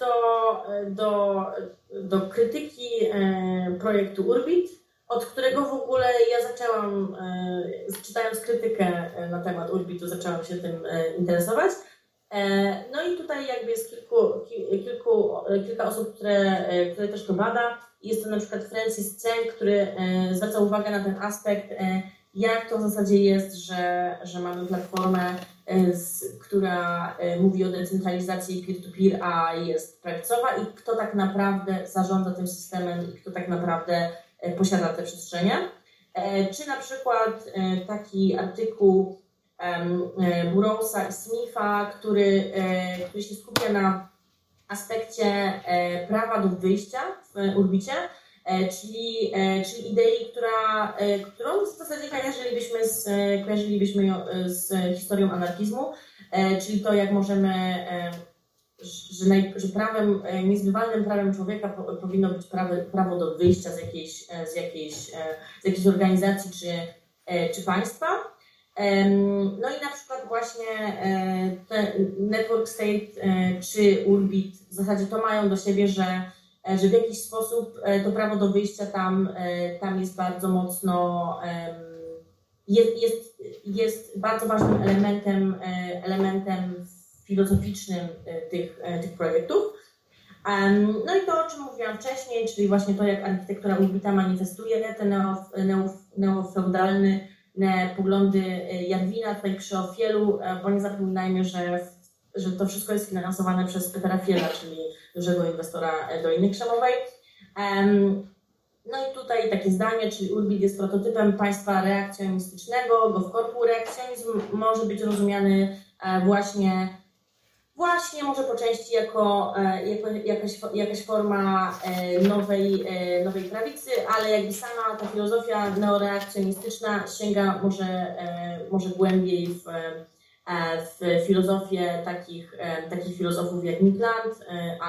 do krytyki projektu Urbit, od którego w ogóle ja zaczęłam, czytając krytykę na temat Urbitu, zaczęłam się tym interesować. No i tutaj jakby jest kilka osób, które też to bada. Jest to na przykład Francis Tseng, który zwraca uwagę na ten aspekt, jak to w zasadzie jest, że mamy platformę, która mówi o decentralizacji peer-to-peer, a jest prawicowa i kto tak naprawdę zarządza tym systemem i kto tak naprawdę posiada te przestrzenie. Czy na przykład taki artykuł Burroughsa i Smitha, który się skupia na aspekcie prawa do wyjścia w Urbicie, czyli idei, którą w zasadzie kojarzylibyśmy ją z historią anarchizmu, czyli to, jak możemy, że niezbywalnym prawem człowieka powinno być prawo do wyjścia z jakiejś organizacji czy państwa. No i na przykład właśnie Network State czy Urbit w zasadzie to mają do siebie, że w jakiś sposób to prawo do wyjścia tam jest bardzo mocno, jest bardzo ważnym elementem filozoficznym tych projektów. No i to, o czym mówiłam wcześniej, czyli właśnie to, jak architektura Urbita manifestuje te neofeudalne poglądy Jarwina, tutaj przy Ofielu, bo nie zapominajmy, że to wszystko jest finansowane przez Petera Fiela, czyli dużego inwestora Doliny Krzemowej. No i tutaj takie zdanie, czyli Urbit jest prototypem państwa reakcjonistycznego, go w korpu reakcjonizm może być rozumiany właśnie może po części jako jakaś forma nowej prawicy, ale jakby sama ta filozofia neoreakcjonistyczna sięga może głębiej w filozofię takich filozofów jak Mikland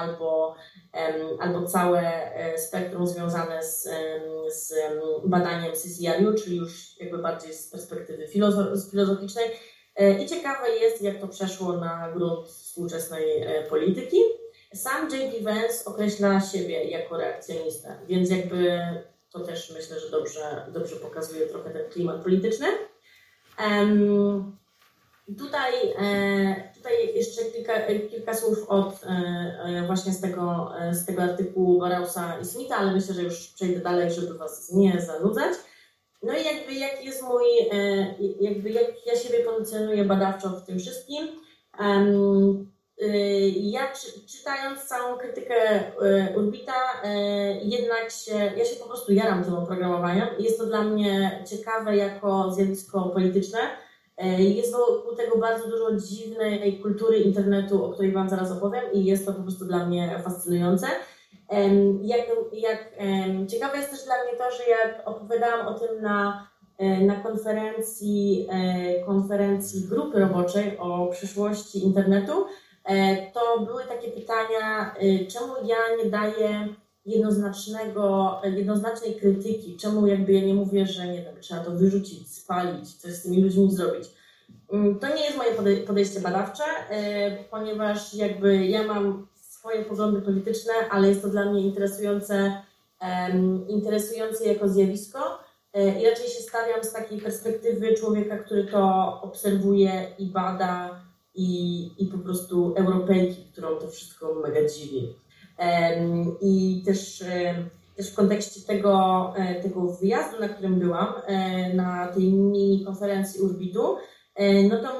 albo całe spektrum związane z badaniem CCRU, czyli już jakby bardziej z perspektywy filozoficznej. I ciekawe jest, jak to przeszło na grunt współczesnej polityki. Sam J.D. Vance określa siebie jako reakcjonistę, więc jakby to też myślę, że dobrze pokazuje trochę ten klimat polityczny. Tutaj jeszcze kilka słów właśnie z tego artykułu Barrowsa i Smitha, ale myślę, że już przejdę dalej, żeby Was nie zanudzać. No i jakby jaki jest jak ja siebie pozycjonuję badawczo w tym wszystkim. Ja czytając całą krytykę Urbita, ja się po prostu jaram tym oprogramowaniem. Jest to dla mnie ciekawe jako zjawisko polityczne. Jest wokół tego bardzo dużo dziwnej kultury internetu, o której Wam zaraz opowiem i jest to po prostu dla mnie fascynujące. Ciekawe jest też dla mnie to, że jak opowiadałam o tym na konferencji grupy roboczej o przyszłości internetu, to były takie pytania, czemu ja nie daję jednoznacznej krytyki, czemu jakby ja nie mówię, że nie wiem, trzeba to wyrzucić, spalić, coś z tymi ludźmi zrobić. To nie jest moje podejście badawcze, ponieważ jakby ja mam swoje poglądy polityczne, ale jest to dla mnie interesujące jako zjawisko i raczej się stawiam z takiej perspektywy człowieka, który to obserwuje i bada i po prostu Europejki, którą to wszystko mega dziwi. I też w kontekście tego wyjazdu, na którym byłam, na tej mini konferencji Urbitu, no to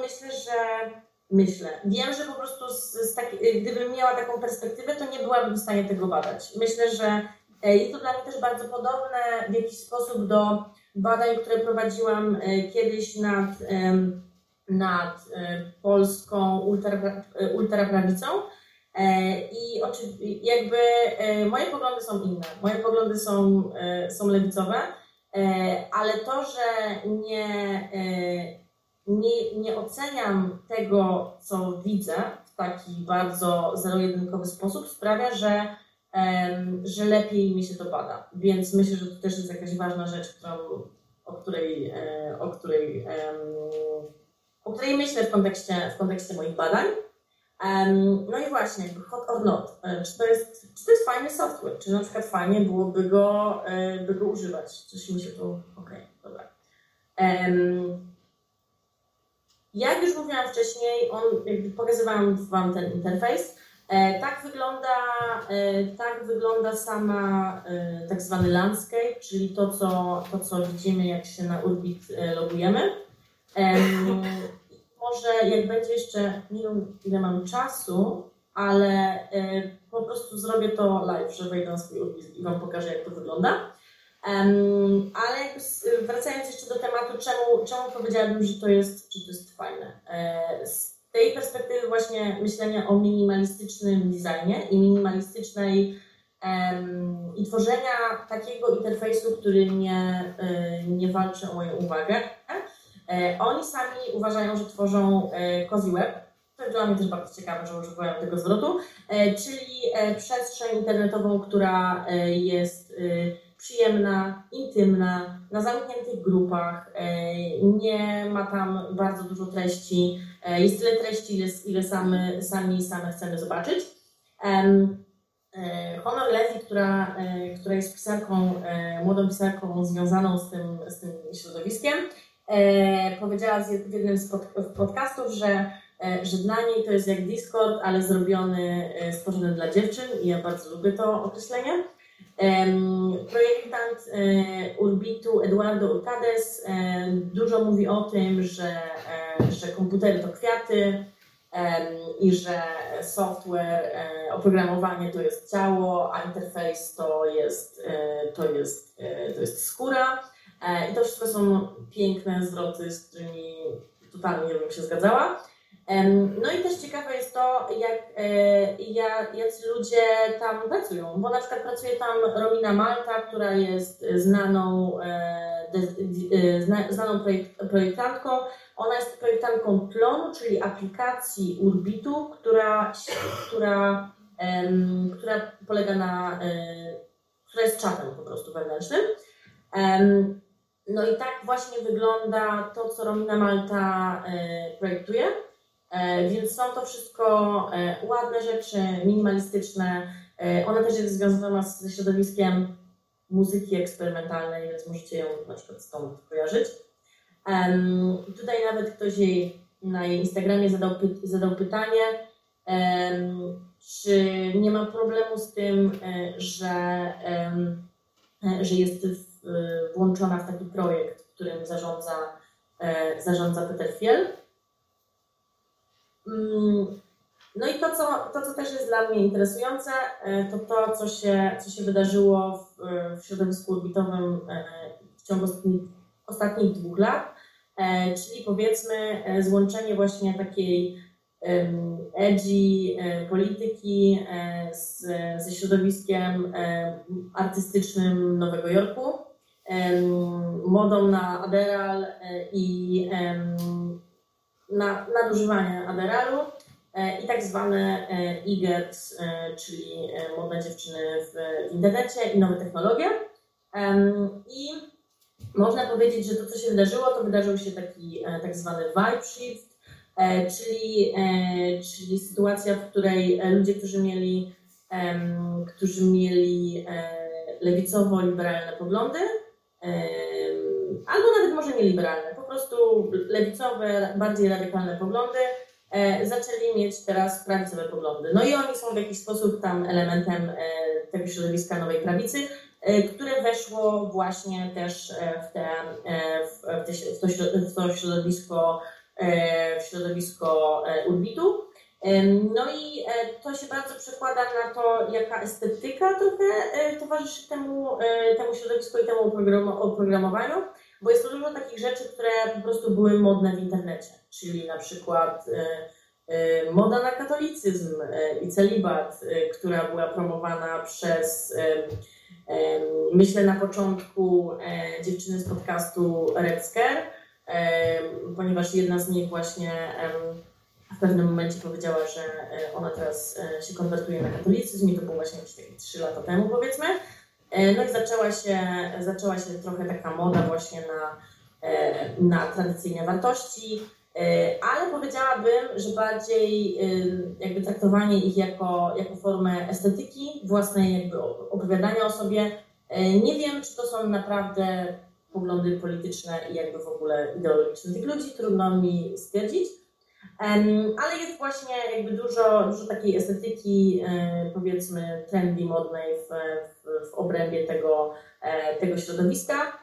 wiem, że po prostu gdybym miała taką perspektywę, to nie byłabym w stanie tego badać. Myślę, że jest to dla mnie też bardzo podobne w jakiś sposób do badań, które prowadziłam kiedyś nad polską ultraprawicą. I jakby moje poglądy są inne, moje poglądy są lewicowe, ale to, że nie oceniam tego, co widzę w taki bardzo zero-jedynkowy sposób, sprawia, że lepiej mi się to bada. Więc myślę, że to też jest jakaś ważna rzecz, o której myślę w kontekście moich badań. No i właśnie, hot or not. Czy to jest fajny software? Czy na przykład fajnie byłoby go używać? Coś mi się tu... Okej, dobra. Jak już mówiłam wcześniej, pokazywałam Wam ten interfejs. Tak wygląda sama tak zwany landscape, czyli to, co widzimy, jak się na Urbit logujemy. Może jak będzie jeszcze, nie wiem ile mam czasu, ale po prostu zrobię to live, że wejdę na swój Urbit i Wam pokażę, jak to wygląda. Ale wracając jeszcze do tematu, czemu powiedziałabym, że to jest fajne. Z tej perspektywy właśnie myślenia o minimalistycznym designie i i tworzenia takiego interfejsu, który nie walczy o moją uwagę. Oni sami uważają, że tworzą cozy web. To jest dla mnie też bardzo ciekawe, że używają tego zwrotu, czyli przestrzeń internetową, która jest przyjemna, intymna, na zamkniętych grupach, nie ma tam bardzo dużo treści, jest tyle treści, ile same chcemy zobaczyć. Honor Levy, która jest pisarką, młodą pisarką związaną z tym środowiskiem, powiedziała w jednym z podcastów, że dla niej to jest jak Discord, ale stworzony dla dziewczyn i ja bardzo lubię to określenie. Projektant Urbitu Eduardo Urcades dużo mówi o tym, że komputery to kwiaty i że software, oprogramowanie to jest ciało, a interfejs to jest skóra. I to wszystko są piękne zwroty, z którymi totalnie nie bym się zgadzała. No i też ciekawe jest to, jacy ludzie tam pracują, bo na przykład pracuje tam Romina Malta, która jest znaną projektantką. Ona jest projektantką Tlonu, czyli aplikacji Urbitu, która polega na, która jest czatem po prostu wewnętrznym. No i tak właśnie wygląda to, co Romina Malta projektuje. Więc są to wszystko ładne rzeczy, minimalistyczne. Ona też jest związana ze środowiskiem muzyki eksperymentalnej, więc możecie ją na przykład stąd kojarzyć. Tutaj nawet ktoś na jej Instagramie zadał pytanie, czy nie ma problemu z tym, że jest włączona w taki projekt, którym zarządza Peter Fiel. No i to, co też jest dla mnie interesujące, to co się wydarzyło w środowisku orbitowym w ciągu ostatnich 2 lat, czyli powiedzmy złączenie właśnie takiej edgy polityki ze środowiskiem artystycznym Nowego Jorku, modą na Adderall i nadużywanie Adderallu i tak zwane e-girls, czyli młode dziewczyny w internecie i nowe technologie. I można powiedzieć, że to, co się wydarzyło, to wydarzył się taki tak zwany vibe shift, czyli sytuacja, w której ludzie, którzy mieli lewicowo-liberalne poglądy, albo nawet może nie liberalne, po prostu lewicowe, bardziej radykalne poglądy, zaczęli mieć teraz prawicowe poglądy. No i oni są w jakiś sposób tam elementem tego środowiska nowej prawicy, które weszło właśnie też w to środowisko Urbitu. No i to się bardzo przekłada na to, jaka estetyka trochę towarzyszy temu środowisku i temu oprogramowaniu, bo jest to dużo takich rzeczy, które po prostu były modne w internecie, czyli na przykład moda na katolicyzm i celibat, która była promowana przez, myślę na początku, dziewczyny z podcastu Red Scare, ponieważ jedna z nich właśnie w pewnym momencie powiedziała, że ona teraz się konwertuje na katolicyzm i to było właśnie jakieś 3 lata temu, powiedzmy. No i zaczęła się trochę taka moda właśnie na tradycyjne wartości, ale powiedziałabym, że bardziej jakby traktowanie ich jako formę estetyki, własnej jakby opowiadania o sobie. Nie wiem, czy to są naprawdę poglądy polityczne i jakby w ogóle ideologiczne tych ludzi, trudno mi stwierdzić. Ale jest właśnie jakby dużo takiej estetyki, powiedzmy trendy, modnej w obrębie tego środowiska.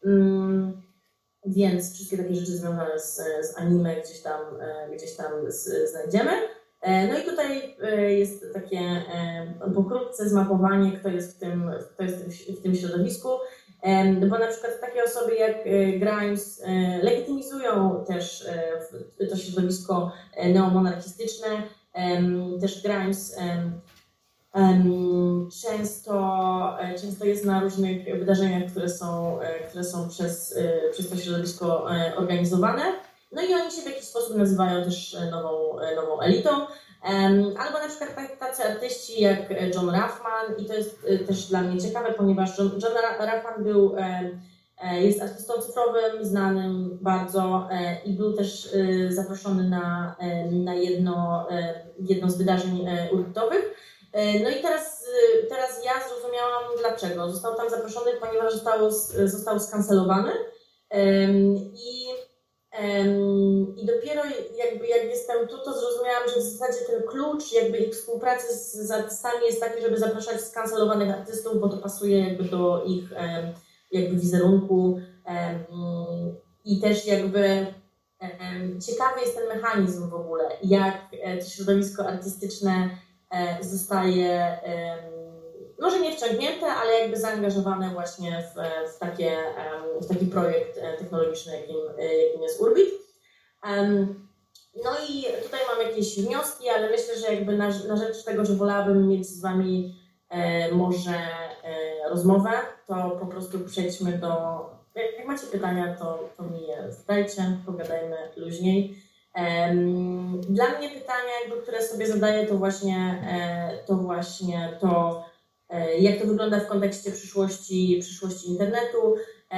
Więc wszystkie takie rzeczy związane z anime gdzieś tam znajdziemy. No i tutaj jest takie pokrótce zmapowanie, kto jest w tym środowisku. Bo na przykład takie osoby jak Grimes legitymizują też to środowisko neomonarchistyczne. Też Grimes często jest na różnych wydarzeniach, które są przez to środowisko organizowane. No i oni się w jakiś sposób nazywają też nową elitą. Albo na przykład tacy artyści jak John Ruffman i to jest też dla mnie ciekawe, ponieważ John Ruffman jest artystą cyfrowym, znanym bardzo i był też zaproszony na jedno z wydarzeń urbitowych. No i teraz ja zrozumiałam dlaczego. Został tam zaproszony, ponieważ został skancelowany i dopiero jak jestem tu, to zrozumiałam, że w zasadzie ten klucz jakby ich współpracy z artystami jest taki, żeby zapraszać skancelowanych artystów, bo to pasuje jakby do ich jakby wizerunku i też jakby ciekawy jest ten mechanizm w ogóle, jak to środowisko artystyczne zostaje może nie wciągnięte, ale jakby zaangażowane właśnie w taki projekt technologiczny, jakim jest Urbit. No i tutaj mam jakieś wnioski, ale myślę, że jakby na rzecz tego, że wolałabym mieć z Wami może rozmowę, to po prostu przejdźmy do... Jak macie pytania, to mi je zadajcie, pogadajmy luźniej. Dla mnie pytania, jakby, które sobie zadaję, to właśnie to, jak to wygląda w kontekście przyszłości internetu,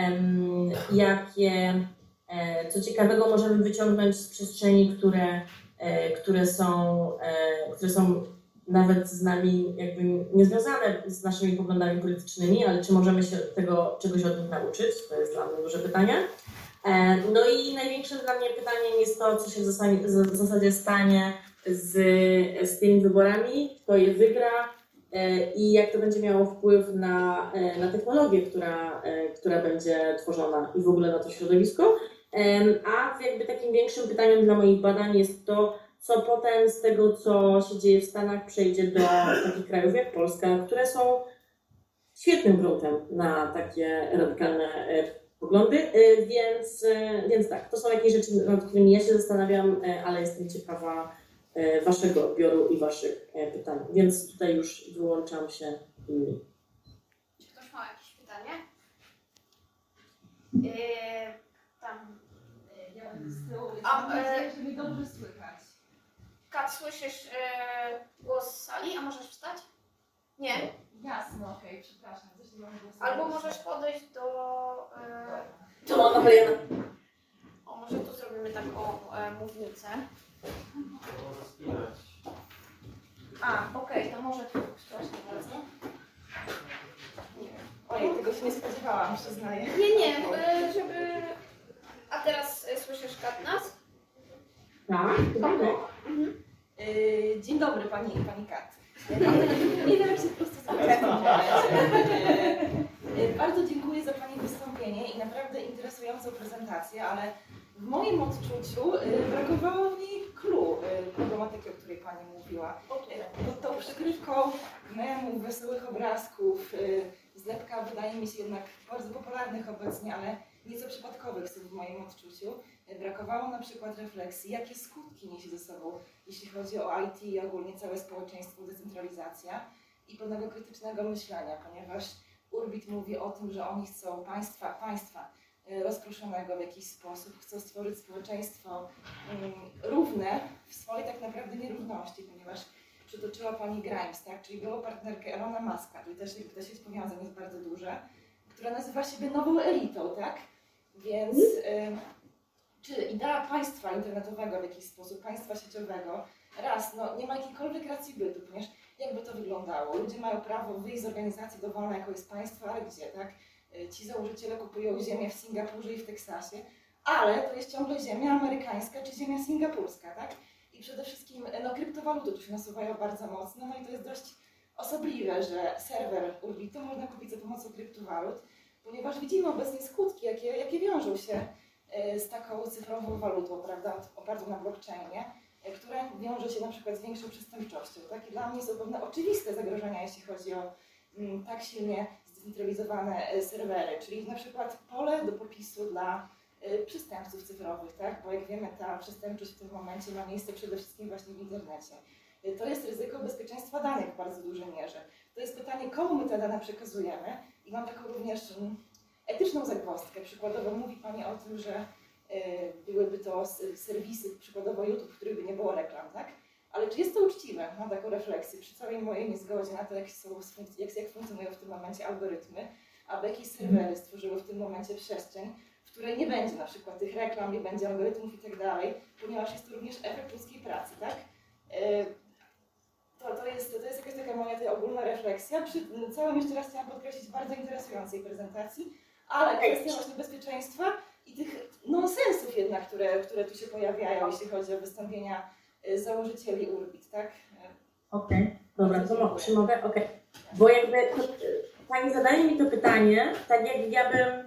co ciekawego możemy wyciągnąć z przestrzeni, które są nawet z nami jakby niezwiązane z naszymi poglądami politycznymi, ale czy możemy się czegoś od nich nauczyć? To jest dla mnie duże pytanie. No i największym dla mnie pytaniem jest to, co się w zasadzie stanie z tymi wyborami, kto je wygra i jak to będzie miało wpływ na technologię, która będzie tworzona i w ogóle na to środowisko. A jakby takim większym pytaniem dla moich badań jest to, co potem z tego, co się dzieje w Stanach, przejdzie do takich krajów jak Polska, które są świetnym gruntem na takie radykalne poglądy, więc tak, to są jakieś rzeczy, nad którymi ja się zastanawiam, ale jestem ciekawa Waszego odbioru i Waszych pytań, więc tutaj już wyłączam się. Czy ktoś ma jakieś pytanie? Tam. Ja z tyłu A, że mnie dobrze słychać. Kat, słyszysz głos z sali, a możesz wstać? Nie? Jasno, okej, przepraszam. Coś nie mogę głosować. Albo możesz podejść do... To mam Mariana. O, może tu zrobimy taką mównicę. A, okej, to może tu. Przepraszam bardzo. Ojej, tego się nie spodziewałam, przyznaję. Nie, żeby... A teraz słyszysz Kat nas? Tak? Dzień dobry, pani Kat. Nie wiem, jak się po prostu zabrać w tym momencie. Bardzo dziękuję za pani wystąpienie i naprawdę interesującą prezentację, ale w moim odczuciu brakowało w niej clue problematyki, o której pani mówiła. Pod tą przykrywką memów, wesołych obrazków, zlepka wydaje mi się jednak bardzo popularnych obecnie, ale nieco przypadkowych są w moim odczuciu. Brakowało na przykład refleksji, jakie skutki niesie ze sobą, jeśli chodzi o IT i ogólnie całe społeczeństwo, decentralizacja i pewnego krytycznego myślenia, ponieważ Urbit mówi o tym, że oni chcą państwa rozproszonego w jakiś sposób, chcą stworzyć społeczeństwo równe w swojej tak naprawdę nierówności, ponieważ przytoczyła pani Grimes, tak, czyli byłą partnerkę Elona Muska, czyli też ta sieć powiązań jest bardzo duża, która nazywa siebie nową elitą, tak? Więc czy idea państwa internetowego w jakiś sposób, państwa sieciowego, nie ma jakiejkolwiek racji bytu, ponieważ jakby to wyglądało? Ludzie mają prawo wyjść z organizacji dowolnej, jaką jest państwo, ale gdzie, tak? Ci założyciele kupują ziemię w Singapurze i w Teksasie, ale to jest ciągle ziemia amerykańska czy ziemia singapurska, tak? I przede wszystkim kryptowaluty tu się nasuwają bardzo mocno, no i to jest dość osobliwe, że serwer Urbitu można kupić za pomocą kryptowalut, ponieważ widzimy obecnie skutki, jakie wiążą się z taką cyfrową walutą, prawda, opartą na blockchainie, która wiąże się na przykład z większą przestępczością. Tak? I dla mnie są pewne oczywiste zagrożenia, jeśli chodzi o tak silnie zdecentralizowane serwery, czyli na przykład pole do popisu dla przestępców cyfrowych, tak? Bo jak wiemy, ta przestępczość w tym momencie ma miejsce przede wszystkim właśnie w internecie. To jest ryzyko bezpieczeństwa danych w bardzo dużej mierze. To jest pytanie, komu my te dane przekazujemy i mam taką również etyczną zagwozdkę. Przykładowo mówi pani o tym, że byłyby to serwisy, przykładowo YouTube, w których by nie było reklam, tak? Ale czy jest to uczciwe? Mam taką refleksję przy całej mojej niezgodzie na to, jak funkcjonują w tym momencie algorytmy, aby jakieś serwery stworzyły w tym momencie przestrzeń, w której nie będzie na przykład tych reklam, nie będzie algorytmów i tak dalej, ponieważ jest to również efekt ludzkiej pracy, tak? To jest jakaś taka moja tutaj ogólna refleksja. Przy całym jeszcze raz chciałam podkreślić bardzo interesującej prezentacji, ale kwestia właśnie bezpieczeństwa i tych nonsensów jednak, które tu się pojawiają, jeśli chodzi o wystąpienia założycieli Urbit, tak? Okej, dobra, to czy mogę? Okej. Bo jakby pani zadaje mi to pytanie, tak jak ja bym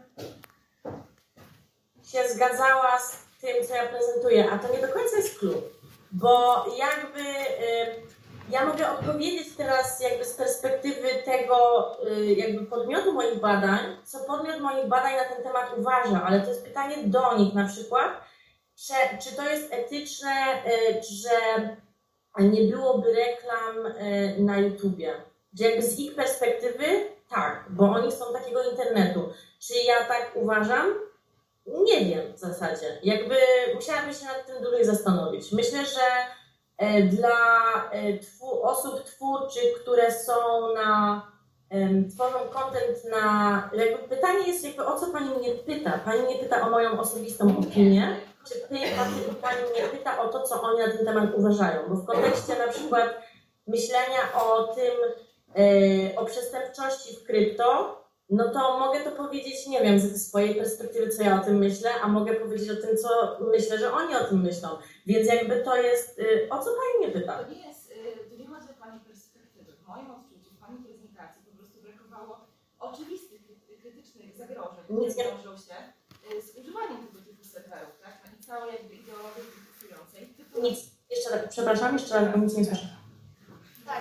się zgadzała z tym, co ja prezentuję, a to nie do końca jest klub, bo jakby ja mogę odpowiedzieć teraz jakby z perspektywy tego jakby podmiotu moich badań, co podmiot moich badań na ten temat uważa, ale to jest pytanie do nich na przykład, czy to jest etyczne, że nie byłoby reklam na YouTubie? Że jakby z ich perspektywy tak, bo oni chcą takiego internetu. Czy ja tak uważam? Nie wiem w zasadzie. Jakby musiałabym się nad tym dłużej zastanowić. Myślę, że dla osób twórczych, które są tworzą content na... Jakby pytanie jest jakby, o co Pani mnie pyta? Pani mnie pyta o moją osobistą opinię, czy Pani mnie pyta o to, co oni na ten temat uważają? Bo w kontekście na przykład myślenia o tym, o przestępczości w krypto, no to mogę to powiedzieć, nie wiem, ze swojej perspektywy, co ja o tym myślę, a mogę powiedzieć o tym, co myślę, że oni o tym myślą. Więc jakby to jest... O co Pani mnie pyta? To nie chodzi o Pani perspektywy. W moim odczuciu, w Pani prezentacji po prostu brakowało oczywistych, krytycznych zagrożeń, które wiążą się z używaniem tego typu serwerów, tak? I całej jakby ideologii krytykującej. Nic. Jeszcze raz, przepraszam, jeszcze raz, bo nic nie słyszę. Tak.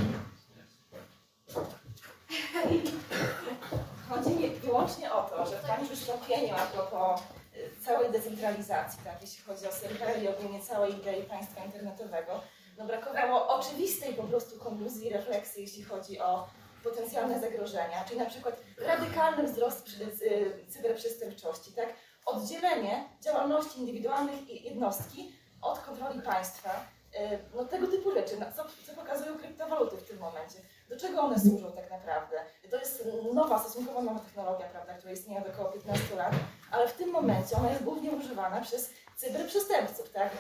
Chodzi mi wyłącznie o to, że w Pani wystąpieniu a propos całej decentralizacji, tak, jeśli chodzi o serwery i ogólnie całej idei państwa internetowego, no brakowało oczywistej po prostu konkluzji i refleksji, jeśli chodzi o potencjalne zagrożenia, czyli na przykład radykalny wzrost cyberprzestępczości, tak, oddzielenie działalności indywidualnych jednostki od kontroli państwa, no tego typu rzeczy, co pokazują kryptowaluty w tym momencie. Do czego one służą tak naprawdę? To jest stosunkowo nowa technologia, prawda, która istnieje od około 15 lat, ale w tym momencie ona jest głównie używana przez cyberprzestępców, tak,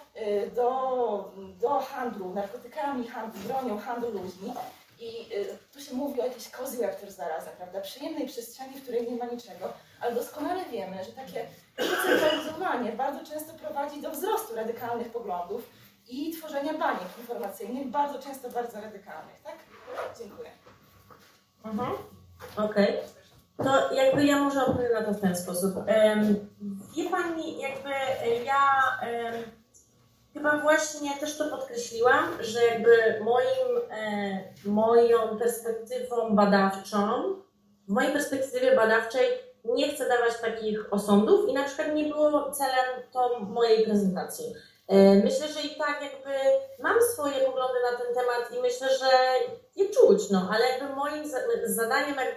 do handlu narkotykami, handlu bronią, handlu ludźmi. I tu się mówi o jakiejś cozy web też zarazem, prawda, przyjemnej przestrzeni, w której nie ma niczego, ale doskonale wiemy, że takie decentralizowanie bardzo często prowadzi do wzrostu radykalnych poglądów i tworzenia baniek informacyjnych, bardzo często bardzo radykalnych, tak? Dziękuję. Okej. To jakby ja może odpowiem na to w ten sposób. Wie Pani, jakby ja chyba właśnie też to podkreśliłam, że jakby moją perspektywą badawczą, w mojej perspektywie badawczej nie chcę dawać takich osądów i na przykład nie było celem to mojej prezentacji. Myślę, że i tak jakby mam swoje poglądy na ten temat i myślę, że je czuć, no, ale jakby moim zadaniem jakby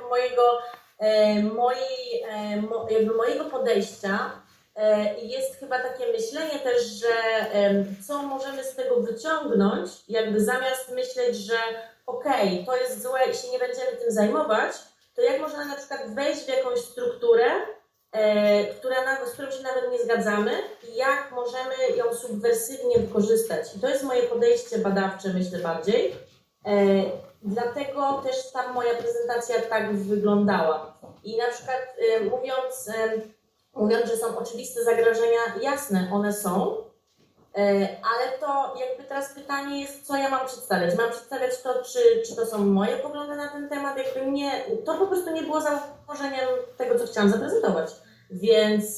mojego podejścia jest chyba takie myślenie też, że co możemy z tego wyciągnąć, jakby zamiast myśleć, że okej, to jest złe i się nie będziemy tym zajmować, to jak można na przykład wejść w jakąś strukturę, z którą się nawet nie zgadzamy i jak możemy ją subwersywnie wykorzystać. I to jest moje podejście badawcze, myślę bardziej. Dlatego też tam moja prezentacja tak wyglądała. I na przykład mówiąc, że są oczywiste zagrożenia, jasne, one są, ale to jakby teraz pytanie jest, co ja mam przedstawiać. Mam przedstawiać to, czy to są moje poglądy na ten temat, jakby nie, to po prostu nie było założeniem tego, co chciałam zaprezentować. Więc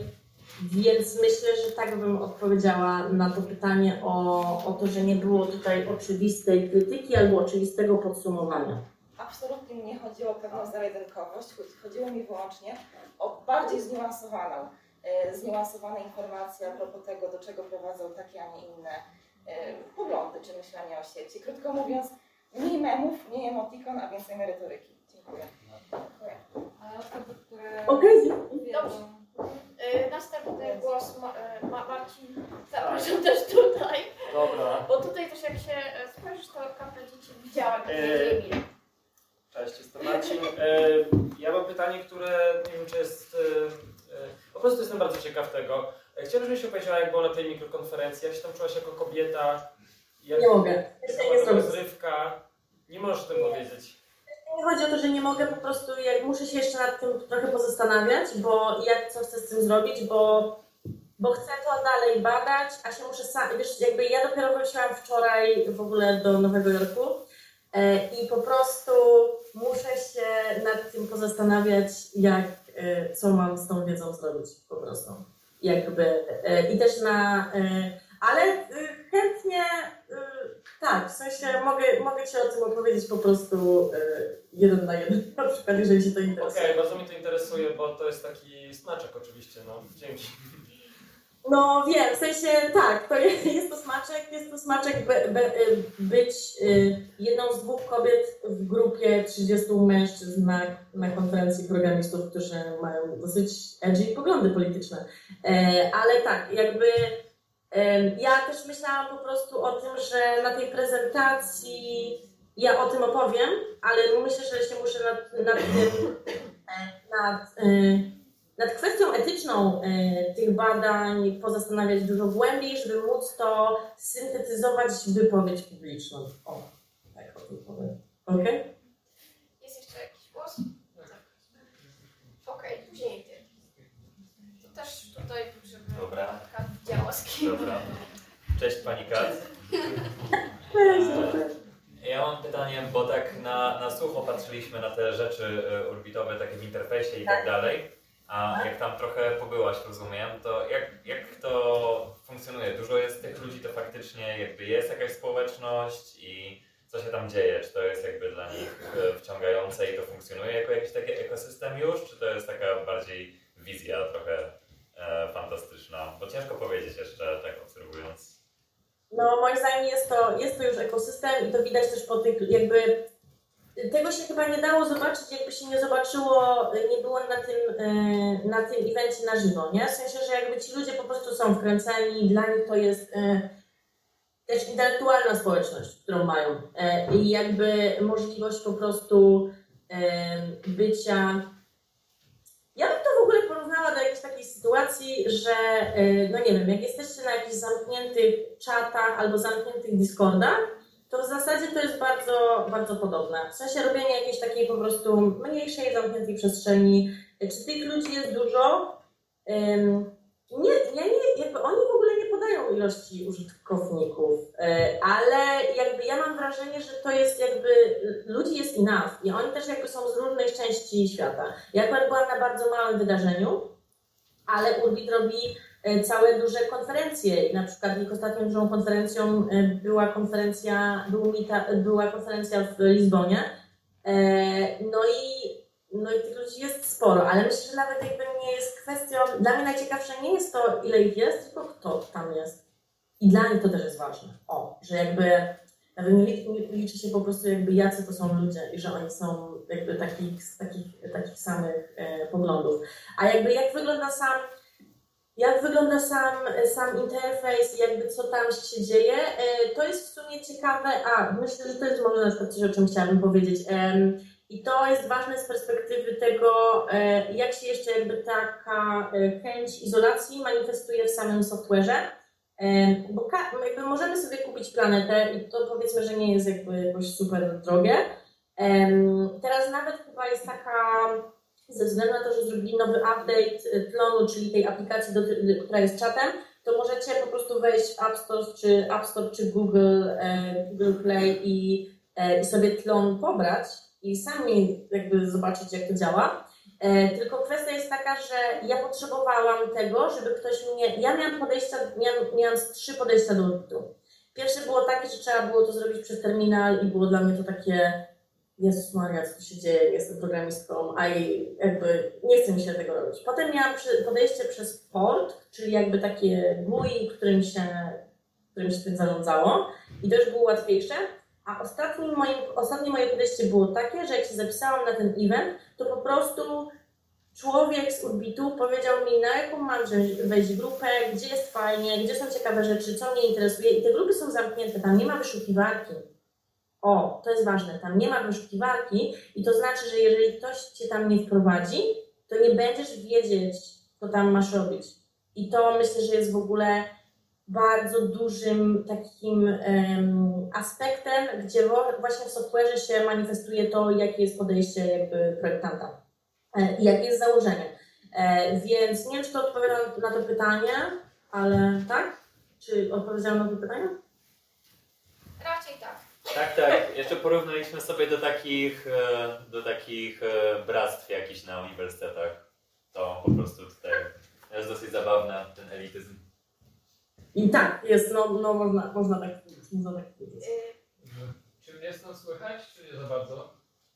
myślę, że tak bym odpowiedziała na to pytanie o to, że nie było tutaj oczywistej krytyki albo oczywistego podsumowania. Absolutnie mi nie chodziło o pewną zero-jedynkowość, chodziło mi wyłącznie o bardziej zniuansowane informacje a propos tego, do czego prowadzą takie, a nie inne poglądy czy myślenie o sieci. Krótko mówiąc, mniej memów, mniej emotikon, a więcej merytoryki. Dziękuję. Ale osoby, które... Okej. Dobrze. Następny głos Marcin. Zapraszam też tutaj. Dobra. Bo tutaj też jak się spojrzysz, to każde dzieci widziała, jak Emil. Cześć, jestem Marcin. Ja mam pytanie, które nie wiem, czy jest... Po prostu jestem bardzo ciekaw tego. Chciałbym, żebyś opowiedziała, jak było na tej mikrokonferencji, jak się tam czułaś jako kobieta? Nie mogę. Jaka rozrywka? Nie możesz o tym powiedzieć. Nie chodzi o to, że nie mogę, po prostu muszę się jeszcze nad tym trochę pozastanawiać, bo co chcę z tym zrobić, bo chcę to dalej badać, a się muszę wiesz, jakby ja dopiero wróciłam wczoraj w ogóle do Nowego Jorku i po prostu muszę się nad tym pozastanawiać, co mam z tą wiedzą zrobić po prostu. Jakby i też ale chętnie tak, w sensie mogę Ci o tym opowiedzieć po prostu 1 na 1, na przykład, jeżeli się to interesuje. Okej, bardzo mnie to interesuje, bo to jest taki smaczek oczywiście, no. Dzięki. No wiem, w sensie tak, to jest to smaczek być jedną z 2 kobiet w grupie 30 mężczyzn na konferencji programistów, którzy mają dosyć edgy poglądy polityczne. Ale tak, jakby ja też myślałam po prostu o tym, że na tej prezentacji ja o tym opowiem, ale myślę, że się muszę nad kwestią etyczną tych badań pozastanawiać dużo głębiej, żeby móc to syntetyzować w wypowiedź publiczną. O, tak o tym powiem. Okej? Jest jeszcze jakiś głos? Okej, później ty. To też tutaj, żeby Dobra. Kat widziała z kim. Dobra. Cześć Pani Kat. Ja mam pytanie, bo tak na sucho patrzyliśmy na te rzeczy orbitowe takie w interfejsie i tak dalej. A jak tam trochę pobyłaś, rozumiem, to jak to funkcjonuje? Dużo jest tych ludzi, to faktycznie jakby jest jakaś społeczność i co się tam dzieje? Czy to jest jakby dla nich wciągające i to funkcjonuje jako jakiś taki ekosystem już? Czy to jest taka bardziej wizja trochę fantastyczna? Bo ciężko powiedzieć jeszcze tak obserwując. No moim zdaniem jest to już ekosystem i to widać też po tych jakby... Tego się chyba nie dało zobaczyć, jakby się nie zobaczyło, nie było na tym evencie na żywo, nie? W sensie, że jakby ci ludzie po prostu są wkręceni, dla nich to jest też intelektualna społeczność, którą mają i jakby możliwość po prostu bycia... Ja bym to w ogóle porównała do jakiejś takiej sytuacji, że no nie wiem, jak jesteście na jakichś zamkniętych czatach albo zamkniętych Discordach, to w zasadzie to jest bardzo, bardzo podobne. W sensie robienia jakiejś takiej po prostu mniejszej, zamkniętej przestrzeni. Czy tych ludzi jest dużo? Jakby oni w ogóle nie podają ilości użytkowników, ale jakby ja mam wrażenie, że to jest jakby, ludzi jest enough i oni też jakby są z różnej części świata. Ja akurat byłam na bardzo małym wydarzeniu, ale Urbit robi całe duże konferencje i na przykład ich ostatnią dużą konferencją była konferencja w Lizbonie. No i tych ludzi jest sporo, ale myślę, że nawet jakby nie jest kwestią, dla mnie najciekawsze nie jest to, ile ich jest, tylko kto tam jest. I dla nich to też jest ważne. Że jakby nawet nie liczy się po prostu jakby jacy to są ludzie i że oni są jakby takich samych poglądów. A jakby jak wygląda sam interfejs i jakby co tam się dzieje, to jest w sumie ciekawe. Myślę, że to jest może na przykład coś, o czym chciałabym powiedzieć. I to jest ważne z perspektywy tego, jak się jeszcze jakby taka chęć izolacji manifestuje w samym software'ze. Bo jakby możemy sobie kupić planetę i to powiedzmy, że nie jest jakby jakoś super drogie. Teraz nawet chyba jest taka, ze względu na to, że zrobili nowy update Tlonu, czyli tej aplikacji, która jest czatem, to możecie po prostu wejść w App Store czy Google Play i sobie Tlon pobrać i sami jakby zobaczyć, jak to działa. Tylko kwestia jest taka, że ja potrzebowałam tego, żeby ktoś mnie... Ja miałam 3 podejścia do Urbitu. Pierwsze było takie, że trzeba było to zrobić przez terminal i było dla mnie to takie Jezus Maria, co tu się dzieje, jestem programistką, a jakby nie chce mi się tego robić. Potem miałam podejście przez port, czyli jakby takie GUI, którym się tym zarządzało i to już było łatwiejsze. A ostatnie moje podejście było takie, że jak się zapisałam na ten event, to po prostu człowiek z Urbitu powiedział mi, na jaką mam wejść grupę, gdzie jest fajnie, gdzie są ciekawe rzeczy, co mnie interesuje i te grupy są zamknięte, tam nie ma wyszukiwarki. To jest ważne, tam nie ma wyszukiwarki i to znaczy, że jeżeli ktoś cię tam nie wprowadzi, to nie będziesz wiedzieć, co tam masz robić. I to myślę, że jest w ogóle bardzo dużym takim aspektem, gdzie właśnie w software'ze się manifestuje to, jakie jest podejście jakby projektanta i jakie jest założenie. Więc nie wiem, czy to odpowiada na to pytanie, ale tak? Czy odpowiedziałam na to pytanie? Raczej tak. Tak. Jeszcze porównaliśmy sobie do takich bractw jakichś na uniwersytetach. To po prostu tutaj jest dosyć zabawne, ten elityzm. I tak, jest, można tak powiedzieć. Czy mnie stąd słychać, czy nie za bardzo?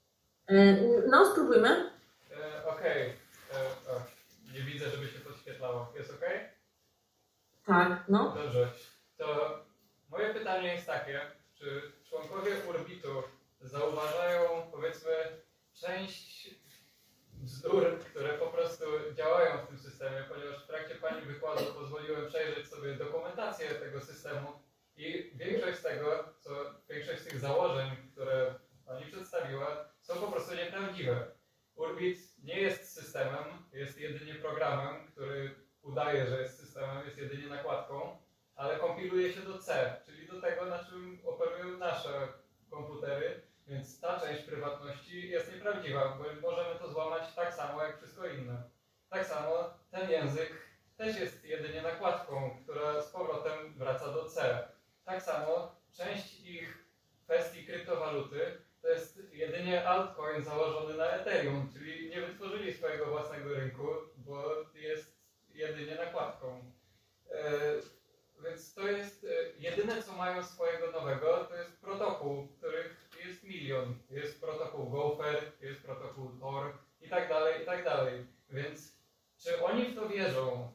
Spróbujmy. Okej. Nie widzę, żeby się podświetlało. Jest okej? Tak, no. Dobrze. To moje pytanie jest takie, czy członkowie Urbitu zauważają, powiedzmy, część bzdur, które po prostu działają w tym systemie, ponieważ w trakcie Pani wykładu pozwoliłem przejrzeć sobie dokumentację tego systemu i większość z tych założeń, które Pani przedstawiła, są po prostu nieprawdziwe. Urbit nie jest systemem, jest jedynie programem, który udaje, że jest systemem, jest jedynie nakładką, ale kompiluje się do C, czyli do tego, na czym operują nasze komputery, więc ta część prywatności jest nieprawdziwa, bo możemy to złamać tak samo jak wszystko inne. Tak samo ten język też jest jedynie nakładką, która z powrotem wraca do C. Tak samo część ich kwestii kryptowaluty to jest jedynie altcoin założony na Ethereum, czyli nie wytworzyli swojego własnego rynku, bo jest jedynie nakładką. Więc to jest jedyne, co mają swojego nowego, to jest protokół, których jest milion. Jest protokół Gopher, jest protokół Tor i tak dalej, i tak dalej. Więc czy oni w to wierzą?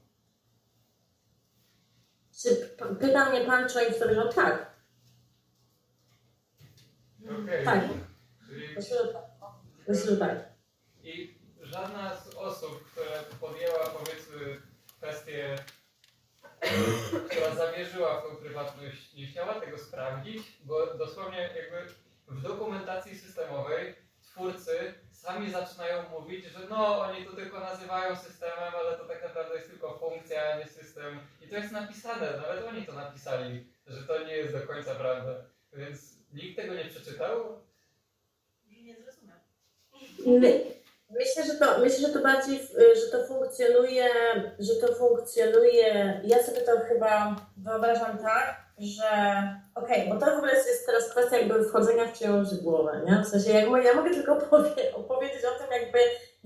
Pyta mnie pan, czy oni w to wierzą? Tak. Okay. Tak. Czyli... Myślę, że tak. I żadna z osób, która podjęła, powiedzmy, kwestię, która zawierzyła w tą prywatność, nie chciała tego sprawdzić, bo dosłownie jakby w dokumentacji systemowej twórcy sami zaczynają mówić, że no, oni to tylko nazywają systemem, ale to tak naprawdę jest tylko funkcja, a nie system. I to jest napisane, nawet oni to napisali, że to nie jest do końca prawda. Więc nikt tego nie przeczytał? Nie zrozumiał. Myślę, że to bardziej, że to funkcjonuje, ja sobie to chyba wyobrażam tak, że bo to w ogóle jest teraz kwestia jakby wchodzenia w czyjąś głowę, nie? W sensie ja mogę tylko opowiedzieć o tym jakby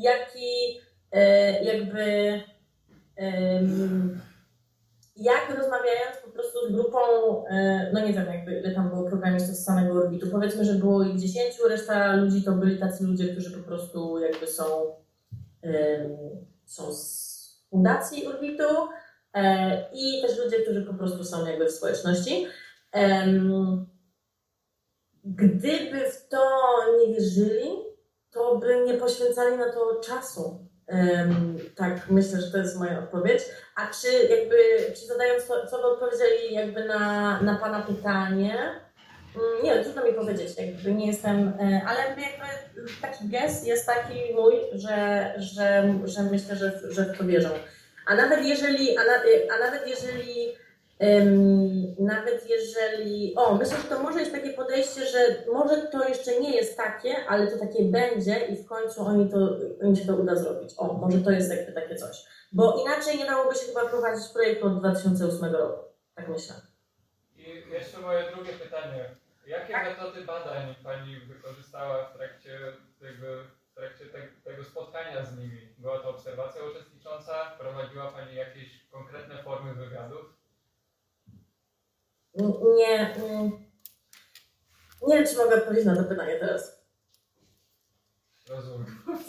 jak rozmawiając po prostu z grupą, no nie wiem jakby ile tam było programistów z samego Urbitu, powiedzmy, że było ich 10, reszta ludzi to byli tacy ludzie, którzy po prostu jakby są z fundacji Urbitu i też ludzie, którzy po prostu są jakby w społeczności. Gdyby w to nie wierzyli, to by nie poświęcali na to czasu. Tak, myślę, że to jest moja odpowiedź. A czy zadając co by odpowiedzieli jakby na pana pytanie? Nie wiem, trudno mi powiedzieć, jakby nie jestem, ale jakby taki gest jest taki mój, że myślę, że w to wierzą. A nawet jeżeli, myślę, że to może jest takie podejście, że może to jeszcze nie jest takie, ale to takie będzie i w końcu im się to uda zrobić. Może to jest jakby takie coś. Bo inaczej nie dałoby się chyba prowadzić projektu od 2008 roku. Tak myślę. I jeszcze moje drugie pytanie. Jakie metody badań Pani wykorzystała w trakcie tego spotkania z nimi? Była to obserwacja uczestnicząca? Prowadziła Pani jakieś konkretne formy wywiadów? Nie wiem, czy mogę odpowiedzieć na to pytanie teraz. Rozumiem.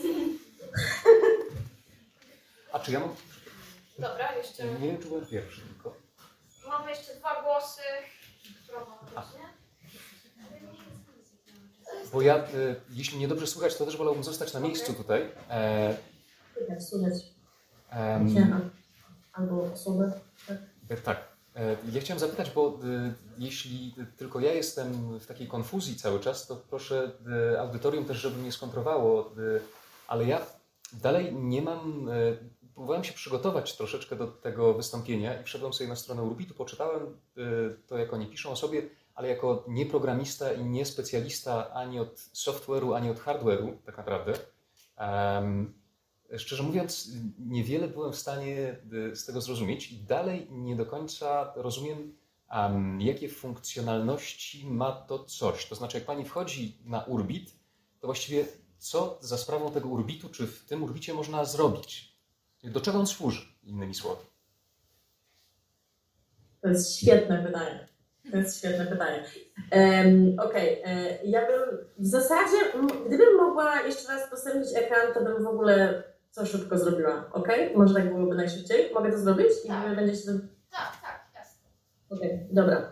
A czy ja mam... Dobra, jeszcze... Nie wiem, czy byłem pierwszy tylko. Mamy jeszcze 2 głosy. Która ma głos, nie? Bo ja, jeśli mnie dobrze słychać, to też wolałbym zostać na miejscu tutaj. Słuchać. Albo osoby. Tak. Ja chciałem zapytać, bo jeśli tylko ja jestem w takiej konfuzji cały czas, to proszę audytorium też, żeby mnie skontrowało, ale ja dalej nie mam... Próbowałem się przygotować troszeczkę do tego wystąpienia i wszedłem sobie na stronę Urbitu, poczytałem to, jak oni piszą o sobie, ale jako nieprogramista i nie specjalista ani od software'u, ani od hardware'u, tak naprawdę. Szczerze mówiąc, niewiele byłem w stanie z tego zrozumieć i dalej nie do końca rozumiem, jakie funkcjonalności ma to coś. To znaczy, jak Pani wchodzi na Urbit, to właściwie co za sprawą tego Urbitu, czy w tym Urbicie można zrobić? Do czego on służy, innymi słowy? To jest świetne pytanie. Ja bym w zasadzie, gdybym mogła jeszcze raz postawić ekran, to bym w ogóle co szybko zrobiła. Może tak byłoby najszybciej? Mogę to zrobić? I tak. będzie się... Tak. Okej, dobra.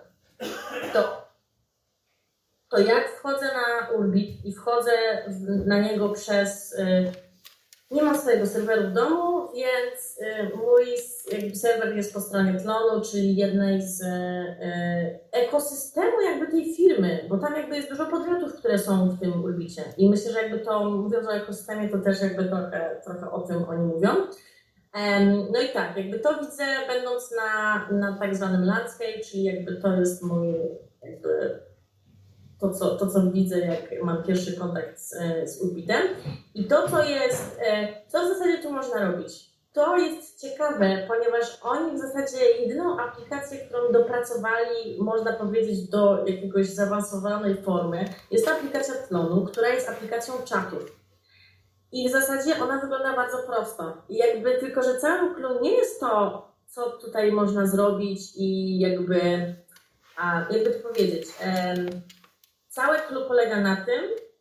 To jak wchodzę na Urbit i wchodzę na niego przez... nie mam swojego serweru w domu, więc mój jakby serwer jest po stronie Tlonu, czyli jednej z ekosystemu jakby tej firmy, bo tam jakby jest dużo podmiotów, które są w tym Urbicie. I myślę, że jakby to, mówiąc o ekosystemie, to też jakby trochę o tym oni mówią. No i tak, jakby to widzę będąc na tak zwanym landscape, czyli jakby to jest mój jakby to co widzę, jak mam pierwszy kontakt z Urbitem. I to, co jest, co w zasadzie tu można robić, to jest ciekawe, ponieważ oni w zasadzie jedyną aplikację, którą dopracowali, można powiedzieć, do jakiegoś zaawansowanej formy, jest to aplikacja Tlonu, która jest aplikacją czatów. I w zasadzie ona wygląda bardzo prosto. I jakby tylko, że całym clue nie jest to, co tutaj można zrobić i jakby to powiedzieć. Całe clue polega na tym,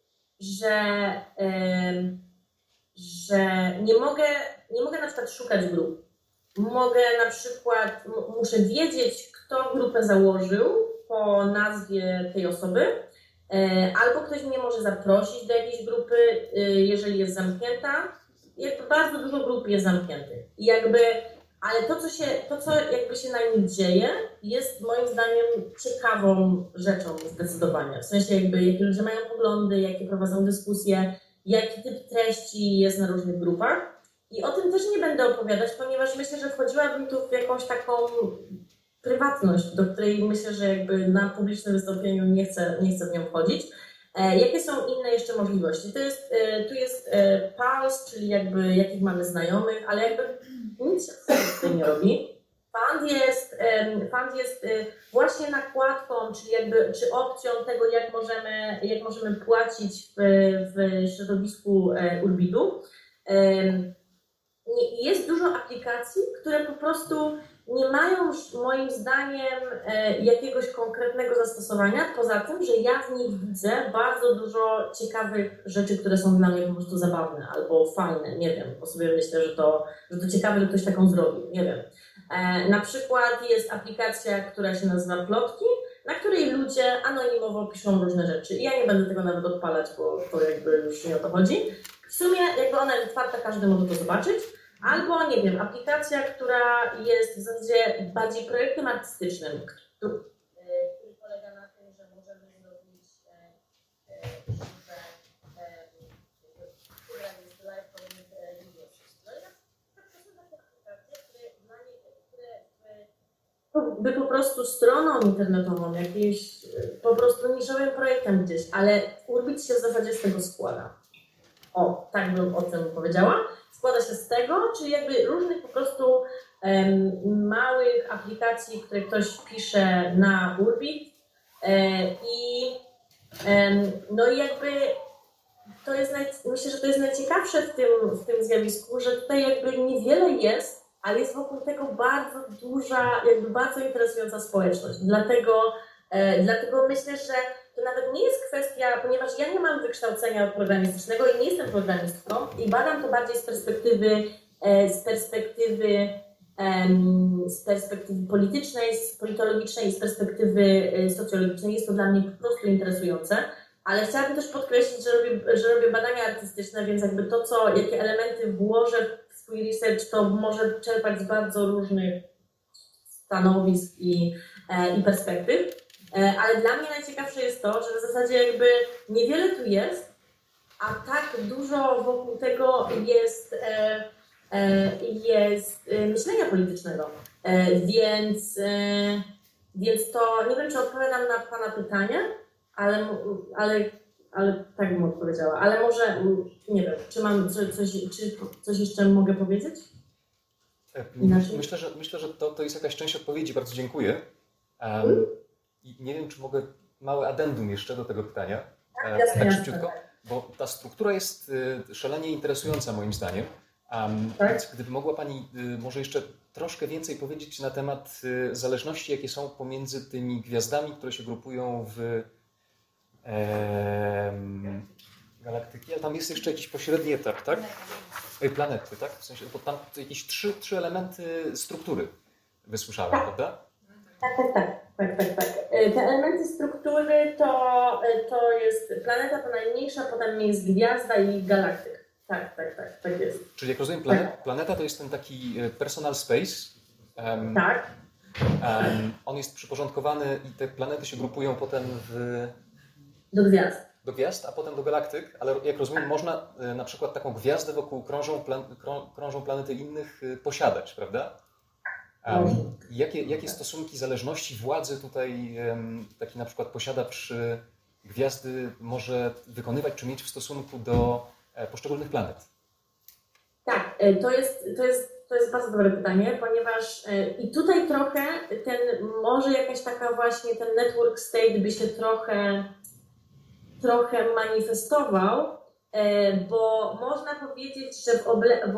że nie mogę na przykład szukać grup. Mogę na przykład, muszę wiedzieć, kto grupę założył po nazwie tej osoby, albo ktoś mnie może zaprosić do jakiejś grupy, jeżeli jest zamknięta. Bardzo dużo grup jest zamkniętych. I ale to, co jakby się na nim dzieje, jest moim zdaniem ciekawą rzeczą zdecydowanie. W sensie jakby jakie ludzie mają poglądy, jakie prowadzą dyskusje, jaki typ treści jest na różnych grupach. I o tym też nie będę opowiadać, ponieważ myślę, że wchodziłabym tu w jakąś taką prywatność, do której myślę, że jakby na publicznym wystąpieniu nie chcę w nią wchodzić. Jakie są inne jeszcze możliwości? Tu jest Pulse, czyli jakby jakich mamy znajomych, ale jakby nic się z tym nie robi. Fund jest właśnie nakładką, czyli czy opcją tego, jak możemy płacić w środowisku Urbitu. Jest dużo aplikacji, które po prostu nie mają moim zdaniem jakiegoś konkretnego zastosowania, poza tym, że ja w nich widzę bardzo dużo ciekawych rzeczy, które są dla mnie po prostu zabawne albo fajne, nie wiem, bo sobie myślę, że to ciekawe, że ktoś taką zrobił, nie wiem. Na przykład jest aplikacja, która się nazywa Plotki, na której ludzie anonimowo piszą różne rzeczy. I ja nie będę tego nawet odpalać, bo to jakby już nie o to chodzi. W sumie jakby ona jest otwarta, każdy może to zobaczyć. Albo, nie wiem, aplikacja, która jest w zasadzie bardziej projektem artystycznym, który polega na tym, że możemy zrobić żywe, która jest live video. No i to są takie aplikacje, które by po prostu stroną internetową, jakimś po prostu niszowym projektem gdzieś, ale Urbit się w zasadzie z tego składa. O, tak bym o tym powiedziała. Składa się z tego, czyli jakby różnych po prostu małych aplikacji, które ktoś pisze na Urbit no i jakby to jest, myślę, że to jest najciekawsze w tym zjawisku, że tutaj jakby niewiele jest, ale jest wokół tego bardzo duża, jakby bardzo interesująca społeczność. Dlatego myślę, że to nawet nie jest kwestia, ponieważ ja nie mam wykształcenia programistycznego i nie jestem programistką i badam to bardziej z perspektywy politycznej, politologicznej i z perspektywy socjologicznej. Jest to dla mnie po prostu interesujące, ale chciałabym też podkreślić, że robię badania artystyczne, więc jakby jakie elementy włożę w swój research, to może czerpać z bardzo różnych stanowisk i perspektyw. Ale dla mnie najciekawsze jest to, że w zasadzie jakby niewiele tu jest, a tak dużo wokół tego jest myślenia politycznego. Więc to nie wiem, czy odpowiadam na Pana pytanie, ale tak bym odpowiedziała. Ale może, nie wiem, czy mam coś jeszcze mogę powiedzieć? Myślę, że to jest jakaś część odpowiedzi. Bardzo dziękuję. I nie wiem, czy mogę małe addendum jeszcze do tego pytania. Tak szybciutko, bo ta struktura jest szalenie interesująca moim zdaniem. Więc gdyby mogła Pani może jeszcze troszkę więcej powiedzieć na temat zależności, jakie są pomiędzy tymi gwiazdami, które się grupują w galaktyki, a tam jest jeszcze jakiś pośredni etap, tak? Planety, tak? W sensie, bo tam jakieś trzy elementy struktury wysłyszałem, prawda? Tak. Te elementy struktury to jest planeta, to najmniejsza, potem jest gwiazda i galaktyk. Tak jest. Czyli jak rozumiem, planeta to jest ten taki personal space. Tak. On jest przyporządkowany i te planety się grupują potem Do gwiazd, a potem do galaktyk, ale jak rozumiem, można na przykład taką gwiazdę wokół krążą planety innych posiadać, prawda? Jakie stosunki zależności władzy tutaj taki na przykład posiadacz gwiazdy może wykonywać czy mieć w stosunku do poszczególnych planet? Tak, to jest bardzo dobre pytanie, ponieważ i tutaj trochę może jakaś taka właśnie ten network state by się trochę manifestował, bo można powiedzieć, że w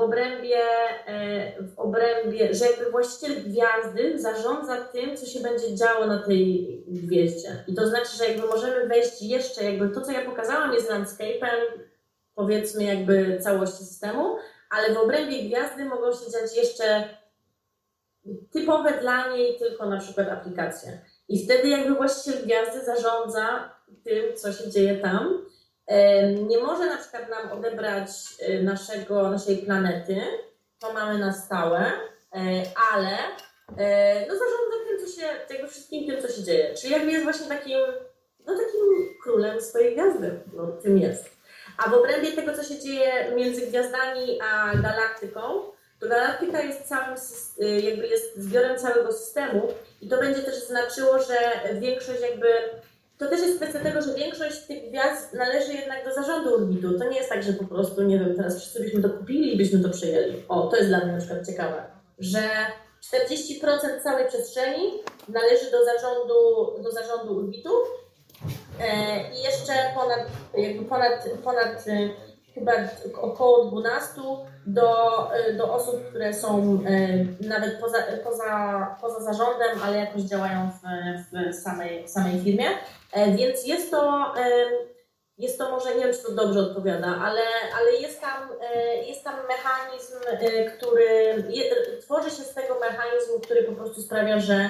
obrębie, że jakby właściciel gwiazdy zarządza tym, co się będzie działo na tej gwieździe. I to znaczy, że jakby możemy wejść jeszcze, jakby to, co ja pokazałam, jest landscape'em, powiedzmy jakby całości systemu, ale w obrębie gwiazdy mogą się dziać jeszcze typowe dla niej tylko na przykład aplikacje. I wtedy jakby właściciel gwiazdy zarządza tym, co się dzieje tam. Nie może na przykład nam odebrać naszej planety, to mamy na stałe, ale zarządza tym, jakby wszystkim tym, co się dzieje. Czyli jakby jest właśnie takim królem swojej gwiazdy, tym jest. A w obrębie tego, co się dzieje między gwiazdami a galaktyką, to galaktyka jest jest zbiorem całego systemu i to będzie też znaczyło, że większość to też jest kwestia tego, że większość tych gwiazd należy jednak do zarządu orbitu. To nie jest tak, że po prostu, nie wiem, teraz wszyscy byśmy to kupili i byśmy to przejęli. To jest dla mnie na przykład ciekawe, że 40% całej przestrzeni należy do zarządu orbitu i jeszcze ponad chyba około 12 do osób, które są nawet poza zarządem, ale jakoś działają w samej firmie. Więc jest to może, nie wiem, czy to dobrze odpowiada, ale jest tam mechanizm, tworzy się z tego mechanizmu, który po prostu sprawia, że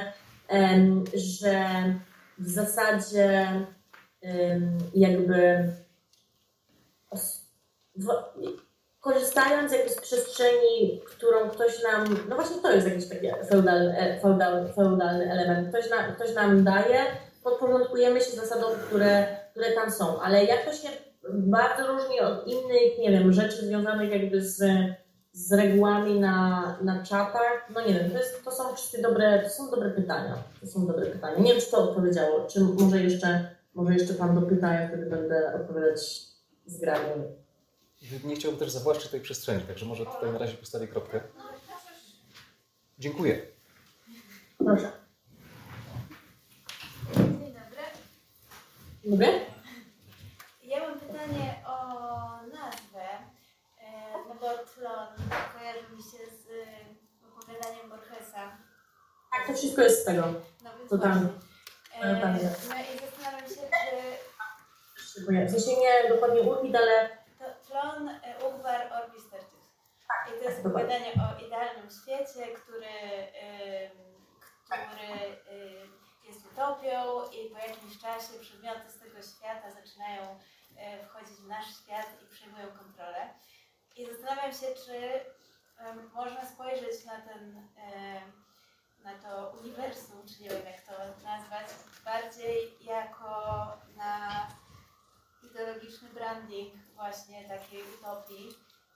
w zasadzie korzystając jakby z przestrzeni, którą ktoś nam, no właśnie to jest jakiś taki feudalny element, ktoś nam daje, podporządkujemy się zasadom, które tam są, ale jak to się bardzo różni od innych, nie wiem, rzeczy związanych jakby z regułami na czatach, no nie wiem, to są wszystkie dobre pytania. Nie wiem, czy to odpowiedziało, czy może jeszcze Pan dopyta, ja wtedy będę odpowiadać zgrabnie. Nie chciałbym też zawłaszczyć tej przestrzeni, także może tutaj na razie postawię kropkę. Dziękuję. Proszę. Dzień dobry. Lubię? Ja mam pytanie o nazwę, no bo Tlon kojarzy mi się z opowiadaniem Borgesa. Tak, to wszystko jest z tego. No więc totalnie. No i zastanawiam się, czy... W sensie nie dokładnie Urbit, ale... Tlon, Ugvar, Orbis, Tertius. I to jest opowiadanie o idealnym świecie, który jest utopią i po jakimś czasie przedmioty z tego świata zaczynają wchodzić w nasz świat i przejmują kontrolę. I zastanawiam się, czy można spojrzeć na to uniwersum, czy nie wiem jak to nazwać, bardziej jako na ideologiczny branding właśnie takiej utopii,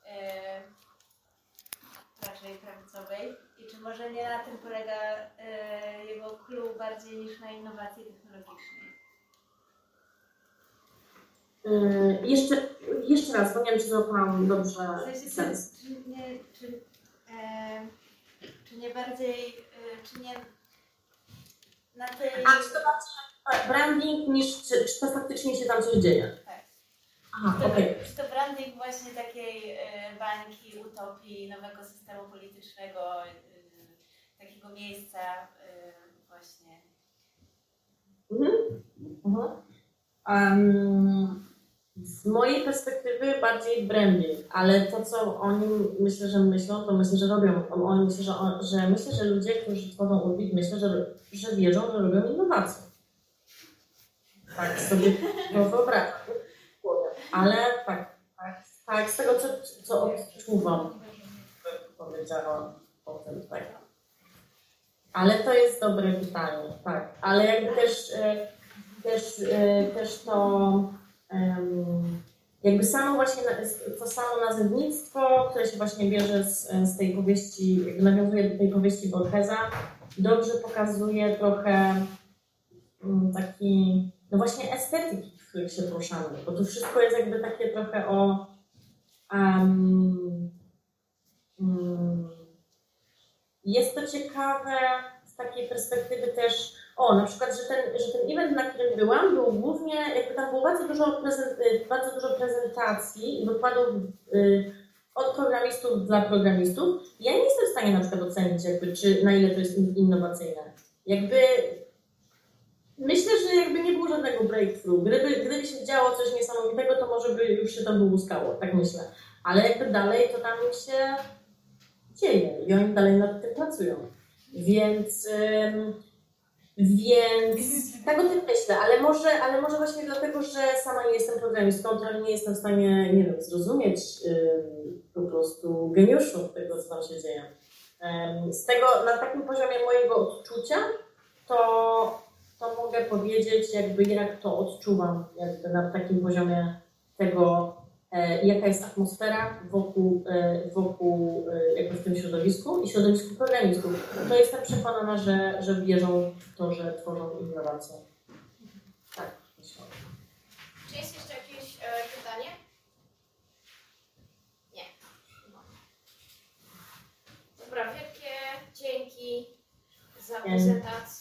raczej prawicowej. I czy może nie na tym polega jego clue bardziej niż na innowacji technologicznej? Jeszcze raz, bo nie wiem, czy złapałam dobrze sens. Czy nie bardziej, czy nie na tej... A czy to bardziej branding niż czy to faktycznie się tam coś dzieje? Tak. Aha, okej. Czy to branding właśnie takiej bańki, utopii, nowego systemu politycznego, takiego miejsca właśnie? Z mojej perspektywy bardziej branding, ale to, co oni myślę, że myślą, to myślę, że robią. Oni myślę, że ludzie, którzy tworzą Urbit, myślę, że wierzą, że robią innowacje. Tak sobie to wyobrażam. Ale tak, z tego, co odczuwam, powiedziałam o tym, tak. Ale to jest dobre pytanie, tak. Ale jakby też to jakby samo właśnie to samo nazewnictwo, które się właśnie bierze z tej powieści, jakby nawiązuje do tej powieści Borgesa, dobrze pokazuje trochę taki, no właśnie estetyki, w których się poruszamy, bo tu wszystko jest jakby takie trochę o jest to ciekawe z takiej perspektywy też, na przykład, że ten event, na którym byłam, był głównie, jakby tam było bardzo dużo prezentacji i wykładów od programistów dla programistów. Ja nie jestem w stanie na przykład ocenić, na ile to jest innowacyjne. Myślę, że jakby nie było żadnego breakthrough. Gdyby się działo coś niesamowitego, to może by już się to wyłuskało, tak myślę. Ale jakby dalej to tam się dzieje i oni dalej nad tym pracują. Więc tak o tym myślę, ale może właśnie dlatego, że sama nie jestem programistką, to nie jestem w stanie, nie wiem, zrozumieć po prostu geniuszu tego, co tam się dzieje. Z tego, na takim poziomie mojego odczucia, to mogę powiedzieć, jakby jak to odczuwam, jakby na takim poziomie tego, jaka jest atmosfera wokół jakby w tym środowisku i środowisku programistów. To jestem przekonana, że wierzą w to, że tworzą innowacje. Tak, myślę. Czy jest jeszcze jakieś pytanie? Nie. No. Dobra, wielkie dzięki za prezentację.